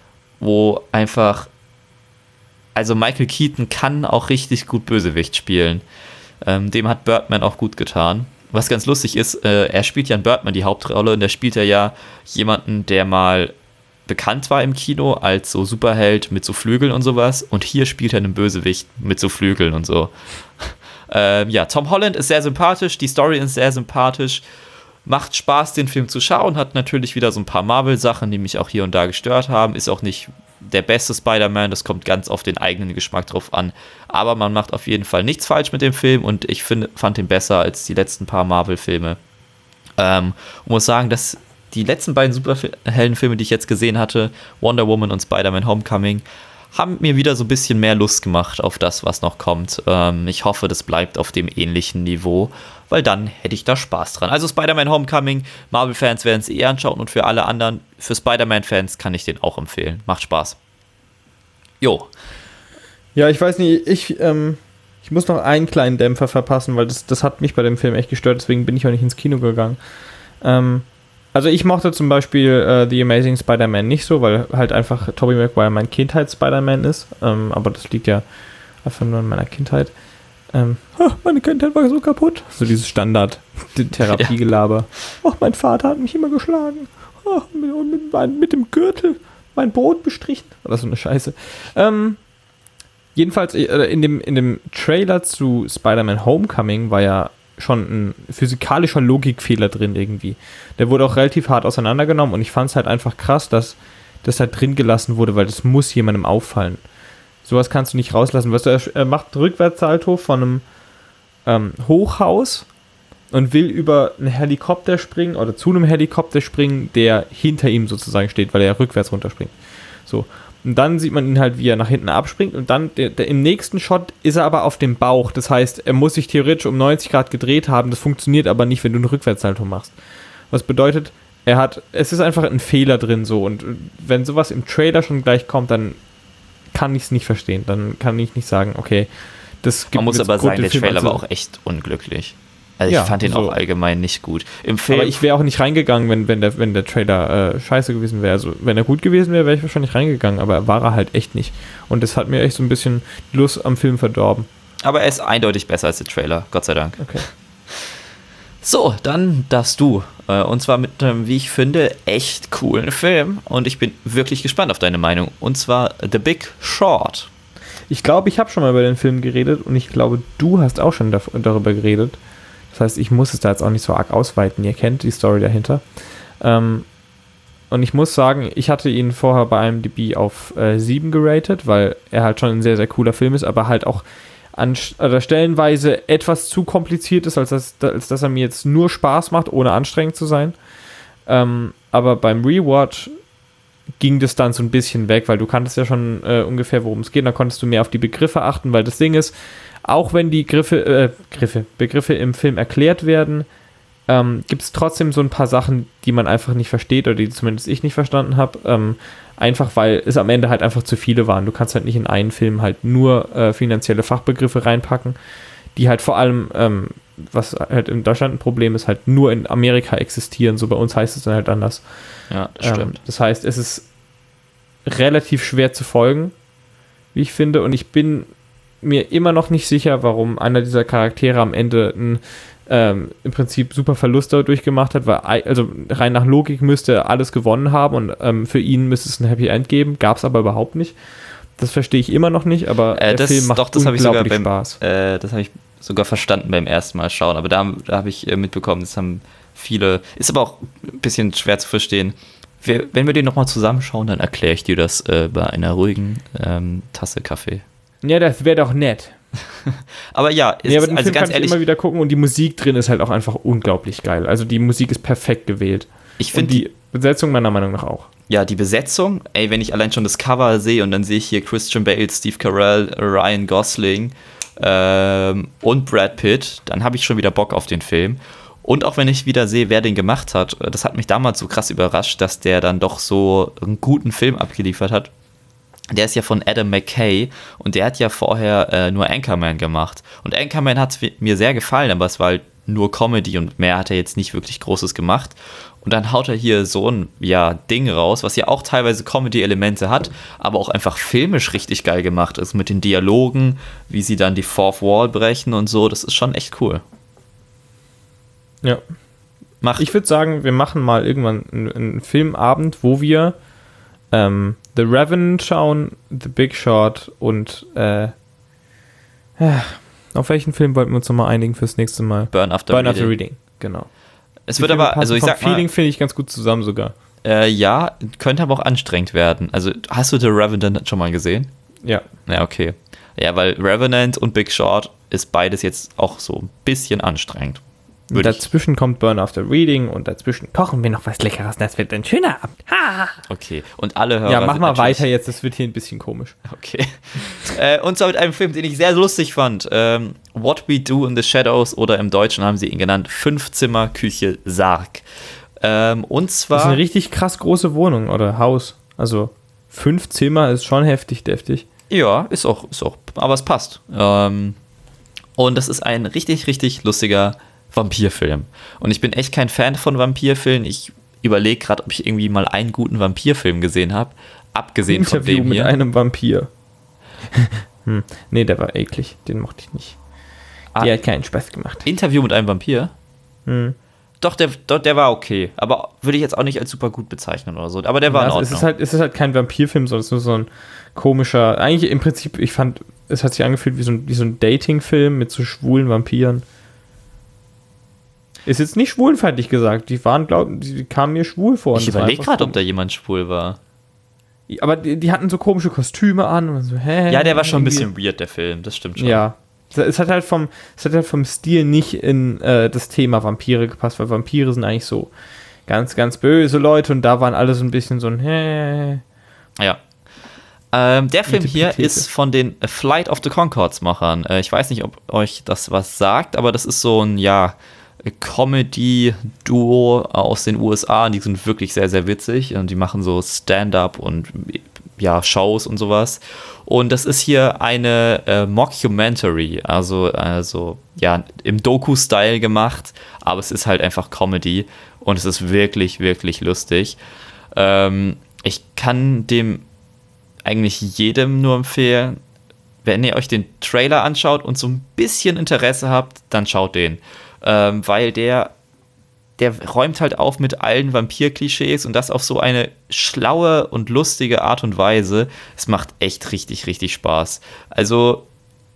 wo einfach, also Michael Keaton kann auch richtig gut Bösewicht spielen. Ähm, dem hat Birdman auch gut getan. Was ganz lustig ist, äh, er spielt ja in Birdman die Hauptrolle und da spielt er ja jemanden, der mal bekannt war im Kino als so Superheld mit so Flügeln und sowas, und hier spielt er einen Bösewicht mit so Flügeln und so. ähm, ja, Tom Holland ist sehr sympathisch, die Story ist sehr sympathisch. Macht Spaß, den Film zu schauen, hat natürlich wieder so ein paar Marvel-Sachen, die mich auch hier und da gestört haben. Ist auch nicht der beste Spider-Man, das kommt ganz auf den eigenen Geschmack drauf an. Aber man macht auf jeden Fall nichts falsch mit dem Film und ich find, fand ihn besser als die letzten paar Marvel-Filme. Ähm, und muss sagen, dass die letzten beiden Superheldenfilme, die ich jetzt gesehen hatte, Wonder Woman und Spider-Man Homecoming, haben mir wieder so ein bisschen mehr Lust gemacht auf das, was noch kommt. Ähm, ich hoffe, das bleibt auf dem ähnlichen Niveau, weil dann hätte ich da Spaß dran. Also Spider-Man Homecoming, Marvel-Fans werden es eh anschauen und für alle anderen, für Spider-Man-Fans kann ich den auch empfehlen. Macht Spaß. Jo. Ja, ich weiß nicht, ich, ähm, ich muss noch einen kleinen Dämpfer verpassen, weil das, das hat mich bei dem Film echt gestört, deswegen bin ich auch nicht ins Kino gegangen. Ähm, also ich mochte zum Beispiel äh, The Amazing Spider-Man nicht so, weil halt einfach Tobey Maguire mein Kindheits-Spider-Man ist, ähm, aber das liegt ja einfach nur in meiner Kindheit. Ähm, oh, meine Kindheit war so kaputt. So dieses Standard-Therapiegelaber. Ja. Oh, mein Vater hat mich immer geschlagen. Oh, mit, mit, mit dem Gürtel mein Brot bestrichen. Oder so eine Scheiße. Ähm, jedenfalls in dem, in dem Trailer zu Spider-Man Homecoming war ja schon ein physikalischer Logikfehler drin irgendwie. Der wurde auch relativ hart auseinandergenommen und ich fand es halt einfach krass, dass das halt drin gelassen wurde, weil das muss jemandem auffallen. Sowas kannst du nicht rauslassen. Weißt du, er macht einen Rückwärtssalto von einem ähm, Hochhaus und will über einen Helikopter springen oder zu einem Helikopter springen, der hinter ihm sozusagen steht, weil er ja rückwärts runterspringt. So. Und dann sieht man ihn halt, wie er nach hinten abspringt und dann der, der, im nächsten Shot ist er aber auf dem Bauch. Das heißt, er muss sich theoretisch um neunzig Grad gedreht haben. Das funktioniert aber nicht, wenn du einen Rückwärtssalto machst. Was bedeutet, er hat, es ist einfach ein Fehler drin so und wenn sowas im Trailer schon gleich kommt, dann kann ich es nicht verstehen. Dann kann ich nicht sagen, okay, das gibt Man muss aber sagen, der Film Trailer also, war auch echt unglücklich. Also ja, ich fand den so. auch allgemein nicht gut. Im Film, aber ich wäre auch nicht reingegangen, wenn, wenn, der, wenn der Trailer äh, scheiße gewesen wäre. Also wenn er gut gewesen wäre, wäre ich wahrscheinlich reingegangen, aber war er halt echt nicht. Und das hat mir echt so ein bisschen die Lust am Film verdorben. aber er ist eindeutig besser als der Trailer, Gott sei Dank. Okay. So, dann darfst du. Äh, und zwar mit einem, wie ich finde, echt coolen Film. Und ich bin wirklich gespannt auf deine Meinung. Und zwar The Big Short. Ich glaube, ich habe schon mal über den Film geredet und ich glaube, du hast auch schon da- darüber geredet. Das heißt, ich muss es da jetzt auch nicht so arg ausweiten. Ihr kennt die Story dahinter. Ähm, und ich muss sagen, ich hatte ihn vorher bei IMDb auf äh, sieben geratet, weil er halt schon ein sehr, sehr cooler Film ist, aber halt auch an oder stellenweise etwas zu kompliziert ist, als dass, als dass er mir jetzt nur Spaß macht, ohne anstrengend zu sein. Ähm, aber beim Rewatch ging das dann so ein bisschen weg, weil du kanntest ja schon äh, ungefähr, worum es geht. Da konntest du mehr auf die Begriffe achten, weil das Ding ist, auch wenn die Griffe, äh, Griffe, Begriffe im Film erklärt werden, ähm, gibt es trotzdem so ein paar Sachen, die man einfach nicht versteht oder die zumindest ich nicht verstanden habe. Ähm, einfach weil es am Ende halt einfach zu viele waren. Du kannst halt nicht in einen Film halt nur äh, finanzielle Fachbegriffe reinpacken, die halt vor allem, ähm, was halt in Deutschland ein Problem ist, halt nur in Amerika existieren. So bei uns heißt es dann halt anders. Ja, das Ähm, stimmt. das heißt, es ist relativ schwer zu folgen, wie ich finde. Und ich bin mir immer noch nicht sicher, warum einer dieser Charaktere am Ende ein, ähm, im Prinzip super Verlust dadurch gemacht hat, weil also rein nach Logik müsste er alles gewonnen haben und ähm, für ihn müsste es ein Happy End geben, gab es aber überhaupt nicht. Das verstehe ich immer noch nicht, aber Äh, der das, Film macht doch, das habe ich sogar unglaublich beim, Spaß. äh, das habe ich sogar verstanden beim ersten Mal schauen, aber da, da habe ich äh, mitbekommen, das haben viele, ist aber auch ein bisschen schwer zu verstehen. Wir, wenn wir den nochmal zusammenschauen, dann erkläre ich dir das äh, bei einer ruhigen ähm, Tasse Kaffee. Ja, das wäre doch nett. Aber ja, ist, ja aber den also Film ganz kann ehrlich, ich immer wieder gucken und die Musik drin ist halt auch einfach unglaublich geil. Also die Musik ist perfekt gewählt. Ich finde die Besetzung meiner Meinung nach auch. Ja, die Besetzung, ey, wenn ich allein schon das Cover sehe und dann sehe ich hier Christian Bale, Steve Carell, Ryan Gosling ähm, und Brad Pitt, dann habe ich schon wieder Bock auf den Film. Und auch wenn ich wieder sehe, wer den gemacht hat, das hat mich damals so krass überrascht, dass der dann doch so einen guten Film abgeliefert hat. Der ist ja von Adam McKay und der hat ja vorher äh, nur Anchorman gemacht. Und Anchorman hat mir sehr gefallen, aber es war halt nur Comedy und mehr hat er jetzt nicht wirklich Großes gemacht. Und dann haut er hier so ein ja, Ding raus, was ja auch teilweise Comedy-Elemente hat, aber auch einfach filmisch richtig geil gemacht ist mit den Dialogen, wie sie dann die Fourth Wall brechen und so. Das ist schon echt cool. Ja. Mach. Ich würde sagen, wir machen mal irgendwann einen, einen Filmabend, wo wir ähm, The Revenant schauen, The Big Short und äh, äh, auf welchen Film wollten wir uns nochmal einigen fürs nächste Mal? Burn After Burn Reading. After Reading, genau. Es Die wird Filme aber, also ich vom sag mal, Feeling finde ich ganz gut zusammen sogar. Äh, ja, könnte aber auch anstrengend werden. Also hast du The Revenant schon mal gesehen? Ja. Ja, okay. Ja, weil Revenant und Big Short ist beides jetzt auch so ein bisschen anstrengend. Und dazwischen kommt Burn After Reading und dazwischen kochen wir noch was Leckeres. Das wird ein schöner Abend. Ha! Okay, und alle Hörer Ja, mach sind mal natürlich- weiter jetzt, das wird hier ein bisschen komisch. Okay. äh, und zwar mit einem Film, den ich sehr lustig fand. Ähm, What We Do in the Shadows oder im Deutschen haben sie ihn genannt Fünf-Zimmer, Küche, Sarg. Ähm, und Das ist zwar... eine richtig krass große Wohnung oder Haus. Also fünf Zimmer ist schon heftig, deftig. Ja, ist auch, ist auch, aber es passt. Ähm, und das ist ein richtig, richtig lustiger Vampirfilm. Und ich bin echt kein Fan von Vampirfilmen. Ich überlege gerade, ob ich irgendwie mal einen guten Vampirfilm gesehen habe. Abgesehen von Interview dem mit hier. einem Vampir. hm. Nee, der war eklig. Den mochte ich nicht. Ah. Der hat keinen Spaß gemacht. Interview mit einem Vampir? Hm. Doch, der, doch, der war okay. Aber würde ich jetzt auch nicht als super gut bezeichnen oder so. Aber der war Ja, in es Ordnung. ist halt, es ist halt kein Vampirfilm, sondern es ist nur so ein komischer. Eigentlich im Prinzip, ich fand, es hat sich angefühlt wie so ein, wie so ein Dating-Film mit so schwulen Vampiren. Ist jetzt nicht schwulenfeindlich gesagt. Die waren, glauben, die kamen mir schwul vor. ich Und das war überlege einfach gerade, ob da jemand schwul war. komisch. Aber die, die hatten so komische Kostüme an und so, hä? Ja, der war schon ein irgendwie. bisschen weird, der Film. Das stimmt schon. Ja. Es hat halt vom, es hat halt vom Stil nicht in äh, das Thema Vampire gepasst, weil Vampire sind eigentlich so ganz, ganz böse Leute und da waren alle so ein bisschen so ein hä. Ja. Ähm, der Film hier Interpretierte. ist von den Flight of the Conchords-Machern. Äh, ich weiß nicht, ob euch das was sagt, aber das ist so ein, ja, Comedy-Duo aus den U S A. Die sind wirklich sehr, sehr witzig und die machen so Stand-up und ja, Shows und sowas. Und das ist hier eine äh, Mockumentary, also, also ja, im Doku-Style gemacht, aber es ist halt einfach Comedy und es ist wirklich, wirklich lustig. Ähm, ich kann dem eigentlich jedem nur empfehlen, wenn ihr euch den Trailer anschaut und so ein bisschen Interesse habt, dann schaut den. Ähm, weil der, der räumt halt auf mit allen Vampir-Klischees und das auf so eine schlaue und lustige Art und Weise. Es macht echt richtig, richtig Spaß. Also,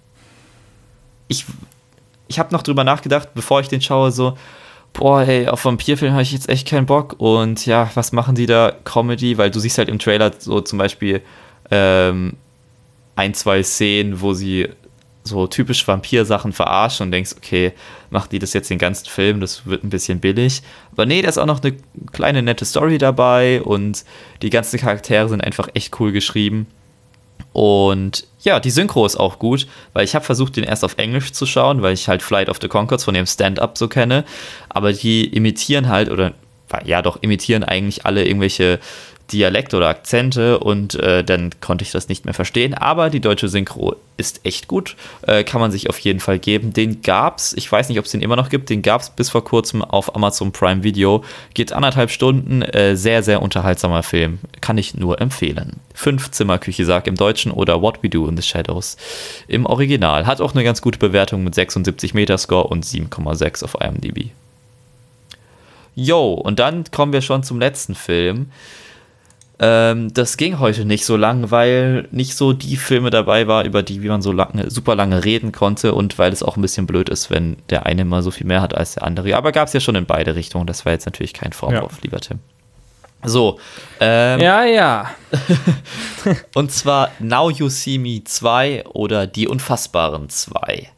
ich, ich habe noch drüber nachgedacht, bevor ich den schaue, so, boah, hey, auf Vampirfilm habe ich jetzt echt keinen Bock. Und ja, was machen die da? Comedy? Weil du siehst halt im Trailer so zum Beispiel ähm, ein, zwei Szenen, wo sie so typisch Vampir-Sachen verarschen und denkst, okay, macht die das jetzt den ganzen Film, das wird ein bisschen billig. Aber nee, da ist auch noch eine kleine nette Story dabei und die ganzen Charaktere sind einfach echt cool geschrieben. Und ja, die Synchro ist auch gut, weil ich habe versucht, den erst auf Englisch zu schauen, weil ich halt Flight of the Conchords von dem Stand-Up so kenne, aber die imitieren halt, oder ja doch, imitieren eigentlich alle irgendwelche Dialekte oder Akzente und äh, dann konnte ich das nicht mehr verstehen, aber die deutsche Synchro ist echt gut, äh, kann man sich auf jeden Fall geben. Den gab's, ich weiß nicht, ob es den immer noch gibt, den gab's bis vor kurzem auf Amazon Prime Video, geht anderthalb Stunden, äh, sehr, sehr unterhaltsamer Film, kann ich nur empfehlen. Fünf-Zimmer-Küche, sag im Deutschen oder What We Do in the Shadows im Original. Hat auch eine ganz gute Bewertung mit sechsundsiebzig Metascore und sieben Komma sechs auf I M D B. Jo, und dann kommen wir schon zum letzten Film. Ähm, das ging heute nicht so lang, weil nicht so die Filme dabei war, über die wie man so lange, super lange reden konnte und weil es auch ein bisschen blöd ist, wenn der eine mal so viel mehr hat als der andere. Aber gab es ja schon in beide Richtungen, das war jetzt natürlich kein Vorwurf, ja. Lieber Tim. So. Ähm, ja, ja. Und zwar Now You See Me zwei oder Die Unfassbaren zwei.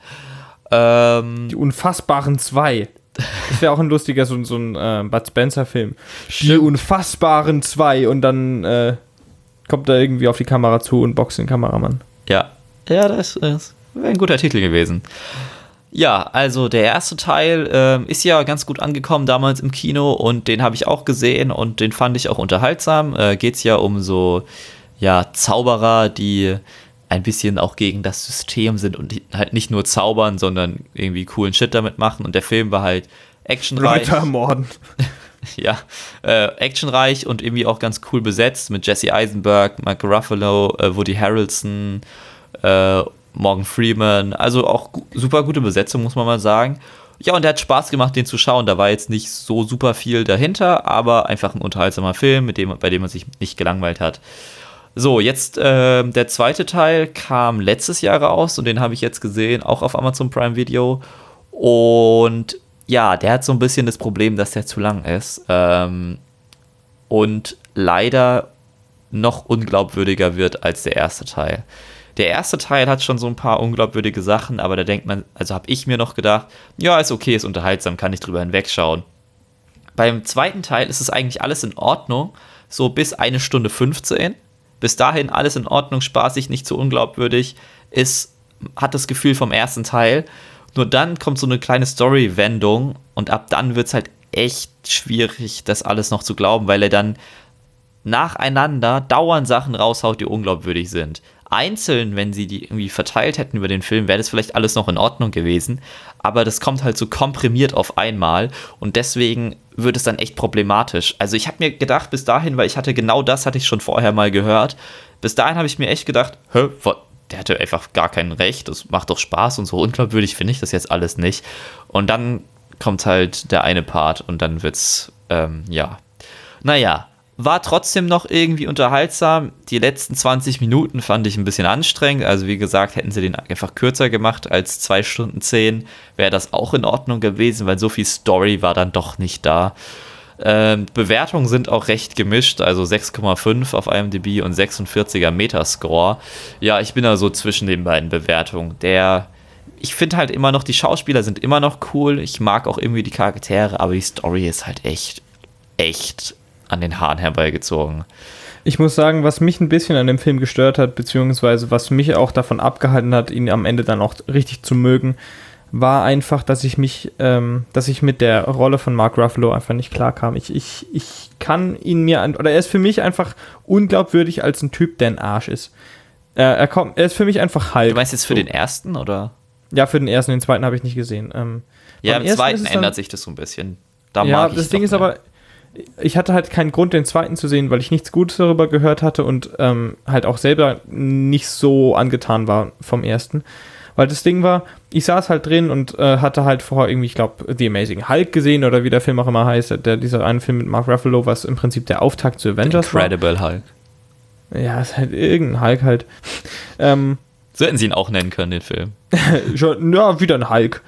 Ähm, Die Unfassbaren zwei. Das wäre auch ein lustiger, so, so ein äh, Bud Spencer-Film. Die Unfassbaren zwei und dann äh, kommt er irgendwie auf die Kamera zu und boxt den Kameramann. Ja, ja, das, das wäre ein guter Titel gewesen. Ja, also der erste Teil äh, ist ja ganz gut angekommen damals im Kino und den habe ich auch gesehen und den fand ich auch unterhaltsam. Äh, geht's ja um so, ja, Zauberer, die ein bisschen auch gegen das System sind und halt nicht nur zaubern, sondern irgendwie coolen Shit damit machen. Und der Film war halt actionreich. Leute ermorden. Ja, äh, actionreich und irgendwie auch ganz cool besetzt mit Jesse Eisenberg, Mark Ruffalo, äh, Woody Harrelson, äh, Morgan Freeman. Also auch gu- super gute Besetzung, muss man mal sagen. Ja, und der hat Spaß gemacht, den zu schauen. Da war jetzt nicht so super viel dahinter, aber einfach ein unterhaltsamer Film, mit dem, bei dem man sich nicht gelangweilt hat. So, jetzt äh, der zweite Teil kam letztes Jahr raus und den habe ich jetzt gesehen, auch auf Amazon Prime Video. Und ja, der hat so ein bisschen das Problem, dass der zu lang ist. Ähm, und leider noch unglaubwürdiger wird als der erste Teil. Der erste Teil hat schon so ein paar unglaubwürdige Sachen, aber da denkt man, also habe ich mir noch gedacht, ja, ist okay, ist unterhaltsam, kann ich drüber hinwegschauen. Beim zweiten Teil ist es eigentlich alles in Ordnung, so bis eine Stunde fünfzehn. Bis dahin alles in Ordnung, spaßig, nicht so unglaubwürdig, ist, hat das Gefühl vom ersten Teil. Nur dann kommt so eine kleine Story-Wendung und ab dann wird es halt echt schwierig, das alles noch zu glauben, weil er dann nacheinander dauernd Sachen raushaut, die unglaubwürdig sind. Einzeln, wenn sie die irgendwie verteilt hätten über den Film, wäre das vielleicht alles noch in Ordnung gewesen, aber das kommt halt so komprimiert auf einmal und deswegen wird es dann echt problematisch. Also ich habe mir gedacht, bis dahin, weil ich hatte genau das, hatte ich schon vorher mal gehört, bis dahin habe ich mir echt gedacht, hä, der hatte einfach gar kein Recht, das macht doch Spaß und so unglaubwürdig finde ich das jetzt alles nicht. Und dann kommt halt der eine Part und dann wird's, ähm, ja, naja, war trotzdem noch irgendwie unterhaltsam. Die letzten zwanzig Minuten fand ich ein bisschen anstrengend. Also wie gesagt, hätten sie den einfach kürzer gemacht als zwei Stunden zehn, wäre das auch in Ordnung gewesen, weil so viel Story war dann doch nicht da. Ähm, Bewertungen sind auch recht gemischt, also sechs Komma fünf auf IMDb und sechsundvierziger Metascore. Ja, ich bin da so zwischen den beiden Bewertungen. Der, ich finde halt immer noch, die Schauspieler sind immer noch cool. Ich mag auch irgendwie die Charaktere, aber die Story ist halt echt, echt an den Haaren herbeigezogen. Ich muss sagen, was mich ein bisschen an dem Film gestört hat, beziehungsweise was mich auch davon abgehalten hat, ihn am Ende dann auch richtig zu mögen, war einfach, dass ich mich, ähm, dass ich mit der Rolle von Mark Ruffalo einfach nicht klarkam. Ich, ich, ich kann ihn mir, an, oder er ist für mich einfach unglaubwürdig als ein Typ, der ein Arsch ist. Er, er, kommt, er ist für mich einfach halb. Du meinst jetzt für so. Den ersten, oder? Ja, für den ersten, den zweiten habe ich nicht gesehen. Ähm, ja, im zweiten dann, ändert sich das so ein bisschen. Da ja, mag ich das Ding doch ist mehr. aber, ich hatte halt keinen Grund, den zweiten zu sehen, weil ich nichts Gutes darüber gehört hatte und ähm, halt auch selber nicht so angetan war vom ersten. Weil das Ding war, ich saß halt drin und äh, hatte halt vorher irgendwie, ich glaube, The Amazing Hulk gesehen oder wie der Film auch immer heißt, der, dieser eine Film mit Mark Ruffalo, was im Prinzip der Auftakt zu Avengers Incredible war. Hulk. Ja, ist halt irgendein Hulk halt. ähm, so hätten sie ihn auch nennen können, den Film. schon, ja, wieder ein Hulk.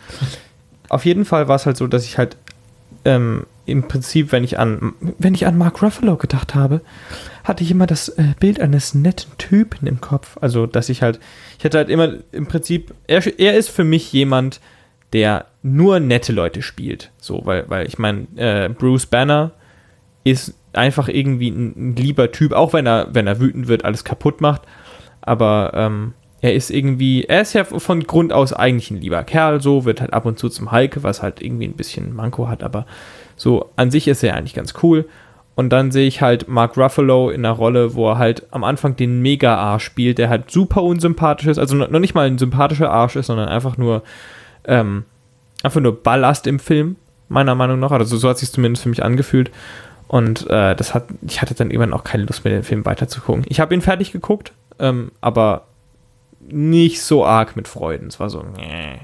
Auf jeden Fall war es halt so, dass ich halt ähm, im Prinzip, wenn ich an wenn ich an Mark Ruffalo gedacht habe, hatte ich immer das äh, Bild eines netten Typen im Kopf. Also, dass ich halt, ich hatte halt immer im Prinzip, er, er ist für mich jemand, der nur nette Leute spielt. So, weil, weil ich meine, äh, Bruce Banner ist einfach irgendwie ein, ein lieber Typ, auch wenn er, wenn er wütend wird, alles kaputt macht. Aber ähm, er ist irgendwie, er ist ja von Grund aus eigentlich ein lieber Kerl, so, wird halt ab und zu zum Hulk, was halt irgendwie ein bisschen Manko hat, aber so, an sich ist er eigentlich ganz cool. Und dann sehe ich halt Mark Ruffalo in einer Rolle, wo er halt am Anfang den Mega-Arsch spielt, der halt super unsympathisch ist, also noch nicht mal ein sympathischer Arsch ist, sondern einfach nur ähm, einfach nur Ballast im Film, meiner Meinung nach. Also so hat es sich zumindest für mich angefühlt. Und äh, das hat, ich hatte dann irgendwann auch keine Lust mehr, den Film weiterzugucken. Ich habe ihn fertig geguckt, ähm, aber nicht so arg mit Freuden. Es war so, nee.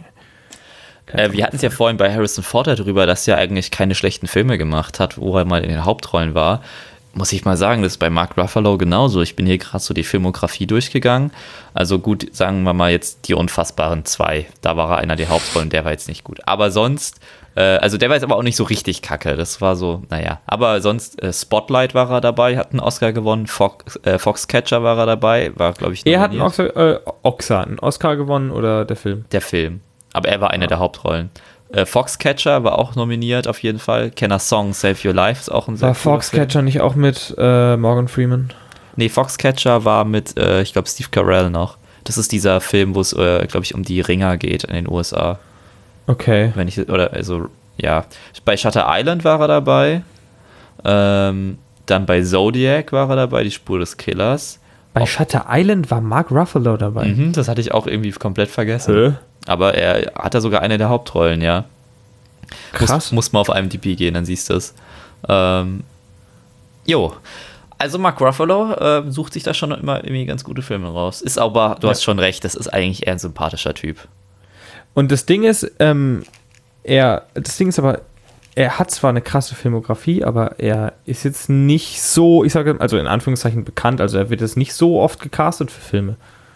Äh, wir hatten es ja vorhin bei Harrison Ford darüber, dass er eigentlich keine schlechten Filme gemacht hat, wo er mal in den Hauptrollen war. muss ich mal sagen, das ist bei Mark Ruffalo genauso. Ich bin hier gerade so die Filmografie durchgegangen. Also gut, sagen wir mal jetzt die Unfassbaren zwei. Da war er einer der Hauptrollen, der war jetzt nicht gut. Aber sonst, äh, also der war jetzt aber auch nicht so richtig kacke. Das war so, naja. Aber sonst, äh, Spotlight war er dabei, hat einen Oscar gewonnen. Fox, äh, Foxcatcher war er dabei, war, glaube ich, nominiert. Er hat einen Oscar, äh, Oxa, einen Oscar gewonnen oder der Film? Der Film. Aber er war eine ja. der Hauptrollen. Äh, Foxcatcher war auch nominiert auf jeden Fall. Kenner's Song Save Your Life ist auch ein sehr War Foxcatcher Film. Nicht auch mit äh, Morgan Freeman? Nee, Foxcatcher war mit, äh, ich glaube, Steve Carell noch. Das ist dieser Film, wo es, äh, glaube ich, um die Ringer geht in den U S A. Okay. Wenn ich, oder, also, ja. Bei Shutter Island war er dabei. Ähm, dann bei Zodiac war er dabei, die Spur des Killers. Bei auch, Shutter Island war Mark Ruffalo dabei. Mhm, das hatte ich auch irgendwie komplett vergessen. Hä? Aber er hat da sogar eine der Hauptrollen, ja. Krass. Muss, muss mal auf I M D B gehen, dann siehst du es. Ähm, jo. Also Mark Ruffalo äh, sucht sich da schon immer irgendwie ganz gute Filme raus. Ist aber, du ja. hast schon recht, das ist eigentlich eher ein sympathischer Typ. Und das Ding ist, ähm, er, das Ding ist aber, er hat zwar eine krasse Filmografie, aber er ist jetzt nicht so, ich sage, also in Anführungszeichen bekannt, also er wird jetzt nicht so oft gecastet für Filme.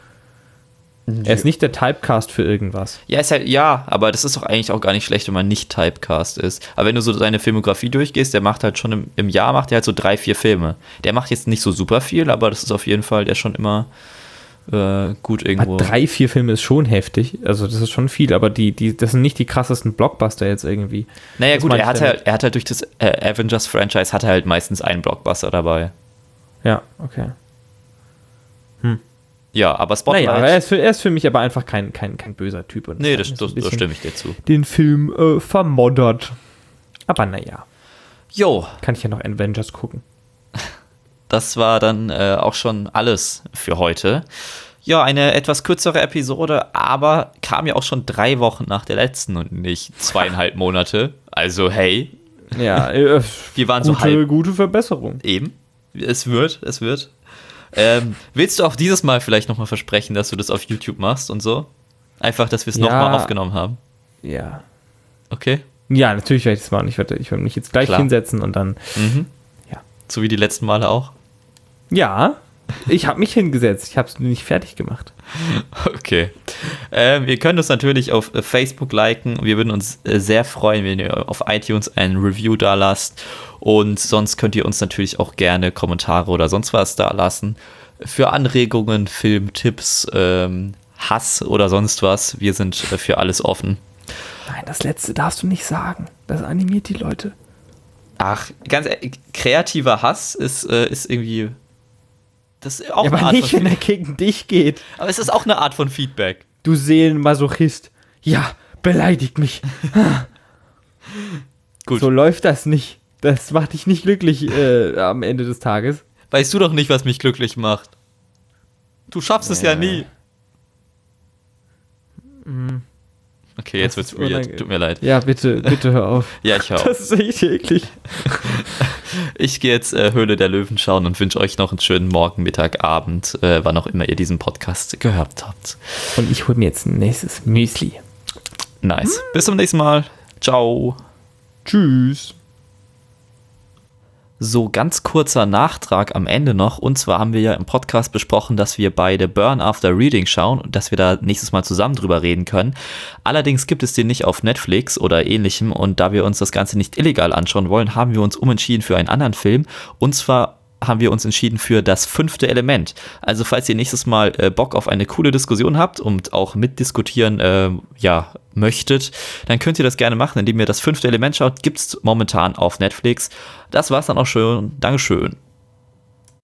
Er ist nicht der Typecast für irgendwas. Ja, ist halt, ja, aber das ist doch eigentlich auch gar nicht schlecht, wenn man nicht Typecast ist. Aber wenn du so seine Filmografie durchgehst, der macht halt schon im, im Jahr, macht er halt so drei, vier Filme. Der macht jetzt nicht so super viel, aber das ist auf jeden Fall, der schon immer äh, gut irgendwo. Aber drei, vier Filme ist schon heftig, also das ist schon viel, aber die, die, das sind nicht die krassesten Blockbuster jetzt irgendwie. Naja das gut, er hat, halt, er hat halt durch das äh, Avengers-Franchise hat er halt meistens einen Blockbuster dabei. Ja, okay. Hm. Ja, aber Spotlight... Naja, er ist, für, er ist für mich aber einfach kein, kein, kein böser Typ. Und nee, das, das, das stimme ich dir zu. Den Film äh, vermoddert. Aber naja. Jo. Kann ich ja noch Avengers gucken. Das war dann äh, auch schon alles für heute. Ja, eine etwas kürzere Episode, aber kam ja auch schon drei Wochen nach der letzten und nicht zweieinhalb Monate. Also hey. Ja, äh, wir waren gute, so halb... Gute Verbesserung. Eben. Es wird, es wird. Ähm, willst du auch dieses Mal vielleicht nochmal versprechen, dass du das auf YouTube machst und so? Einfach, dass wir es ja, nochmal aufgenommen haben. Ja. Okay. Ja, natürlich werde ich das machen. Ich werde, ich werde mich jetzt gleich Klar. hinsetzen und dann. Mhm. Ja. So wie die letzten Male auch? Ja. Ich habe mich hingesetzt. Ich habe es nicht fertig gemacht. Okay. Ähm, ihr könnt uns natürlich auf Facebook liken. Wir würden uns äh, sehr freuen, wenn ihr auf iTunes ein Review da lasst. Und sonst könnt ihr uns natürlich auch gerne Kommentare oder sonst was da lassen. Für Anregungen, Filmtipps, ähm, Hass oder sonst was. Wir sind äh, für alles offen. Nein, das Letzte darfst du nicht sagen. Das animiert die Leute. Ach, ganz ehrlich, kreativer Hass ist, äh, ist irgendwie... Das ist auch ja, eine aber Art nicht, von wenn er gegen dich geht. Aber es ist auch eine Art von Feedback. Du Seelenmasochist. Ja, beleidigt mich. Gut. So läuft das nicht. Das macht dich nicht glücklich äh, am Ende des Tages. Weißt du doch nicht, was mich glücklich macht. Du schaffst äh. es ja nie. Mhm. Okay, jetzt wird's weird. Tut mir leid. Ja, bitte, bitte hör auf. Ja, ich hör auf. Das ist echt eklig. Ich gehe jetzt äh, Höhle der Löwen schauen und wünsche euch noch einen schönen Morgen, Mittag, Abend, äh, wann auch immer ihr diesen Podcast gehört habt. Und ich hole mir jetzt ein nächstes Müsli. Nice. Hm. Bis zum nächsten Mal. Ciao. Tschüss. So, ganz kurzer Nachtrag am Ende noch. Und zwar haben wir ja im Podcast besprochen, dass wir beide Burn After Reading schauen und dass wir da nächstes Mal zusammen drüber reden können. Allerdings gibt es den nicht auf Netflix oder ähnlichem. Und da wir uns das Ganze nicht illegal anschauen wollen, haben wir uns umentschieden für einen anderen Film. Und zwar haben wir uns entschieden für Das fünfte Element. Also falls ihr nächstes Mal äh, Bock auf eine coole Diskussion habt und auch mitdiskutieren äh, ja, möchtet, dann könnt ihr das gerne machen, indem ihr Das fünfte Element schaut. Gibt's momentan auf Netflix. Das war's dann auch schon. Dankeschön.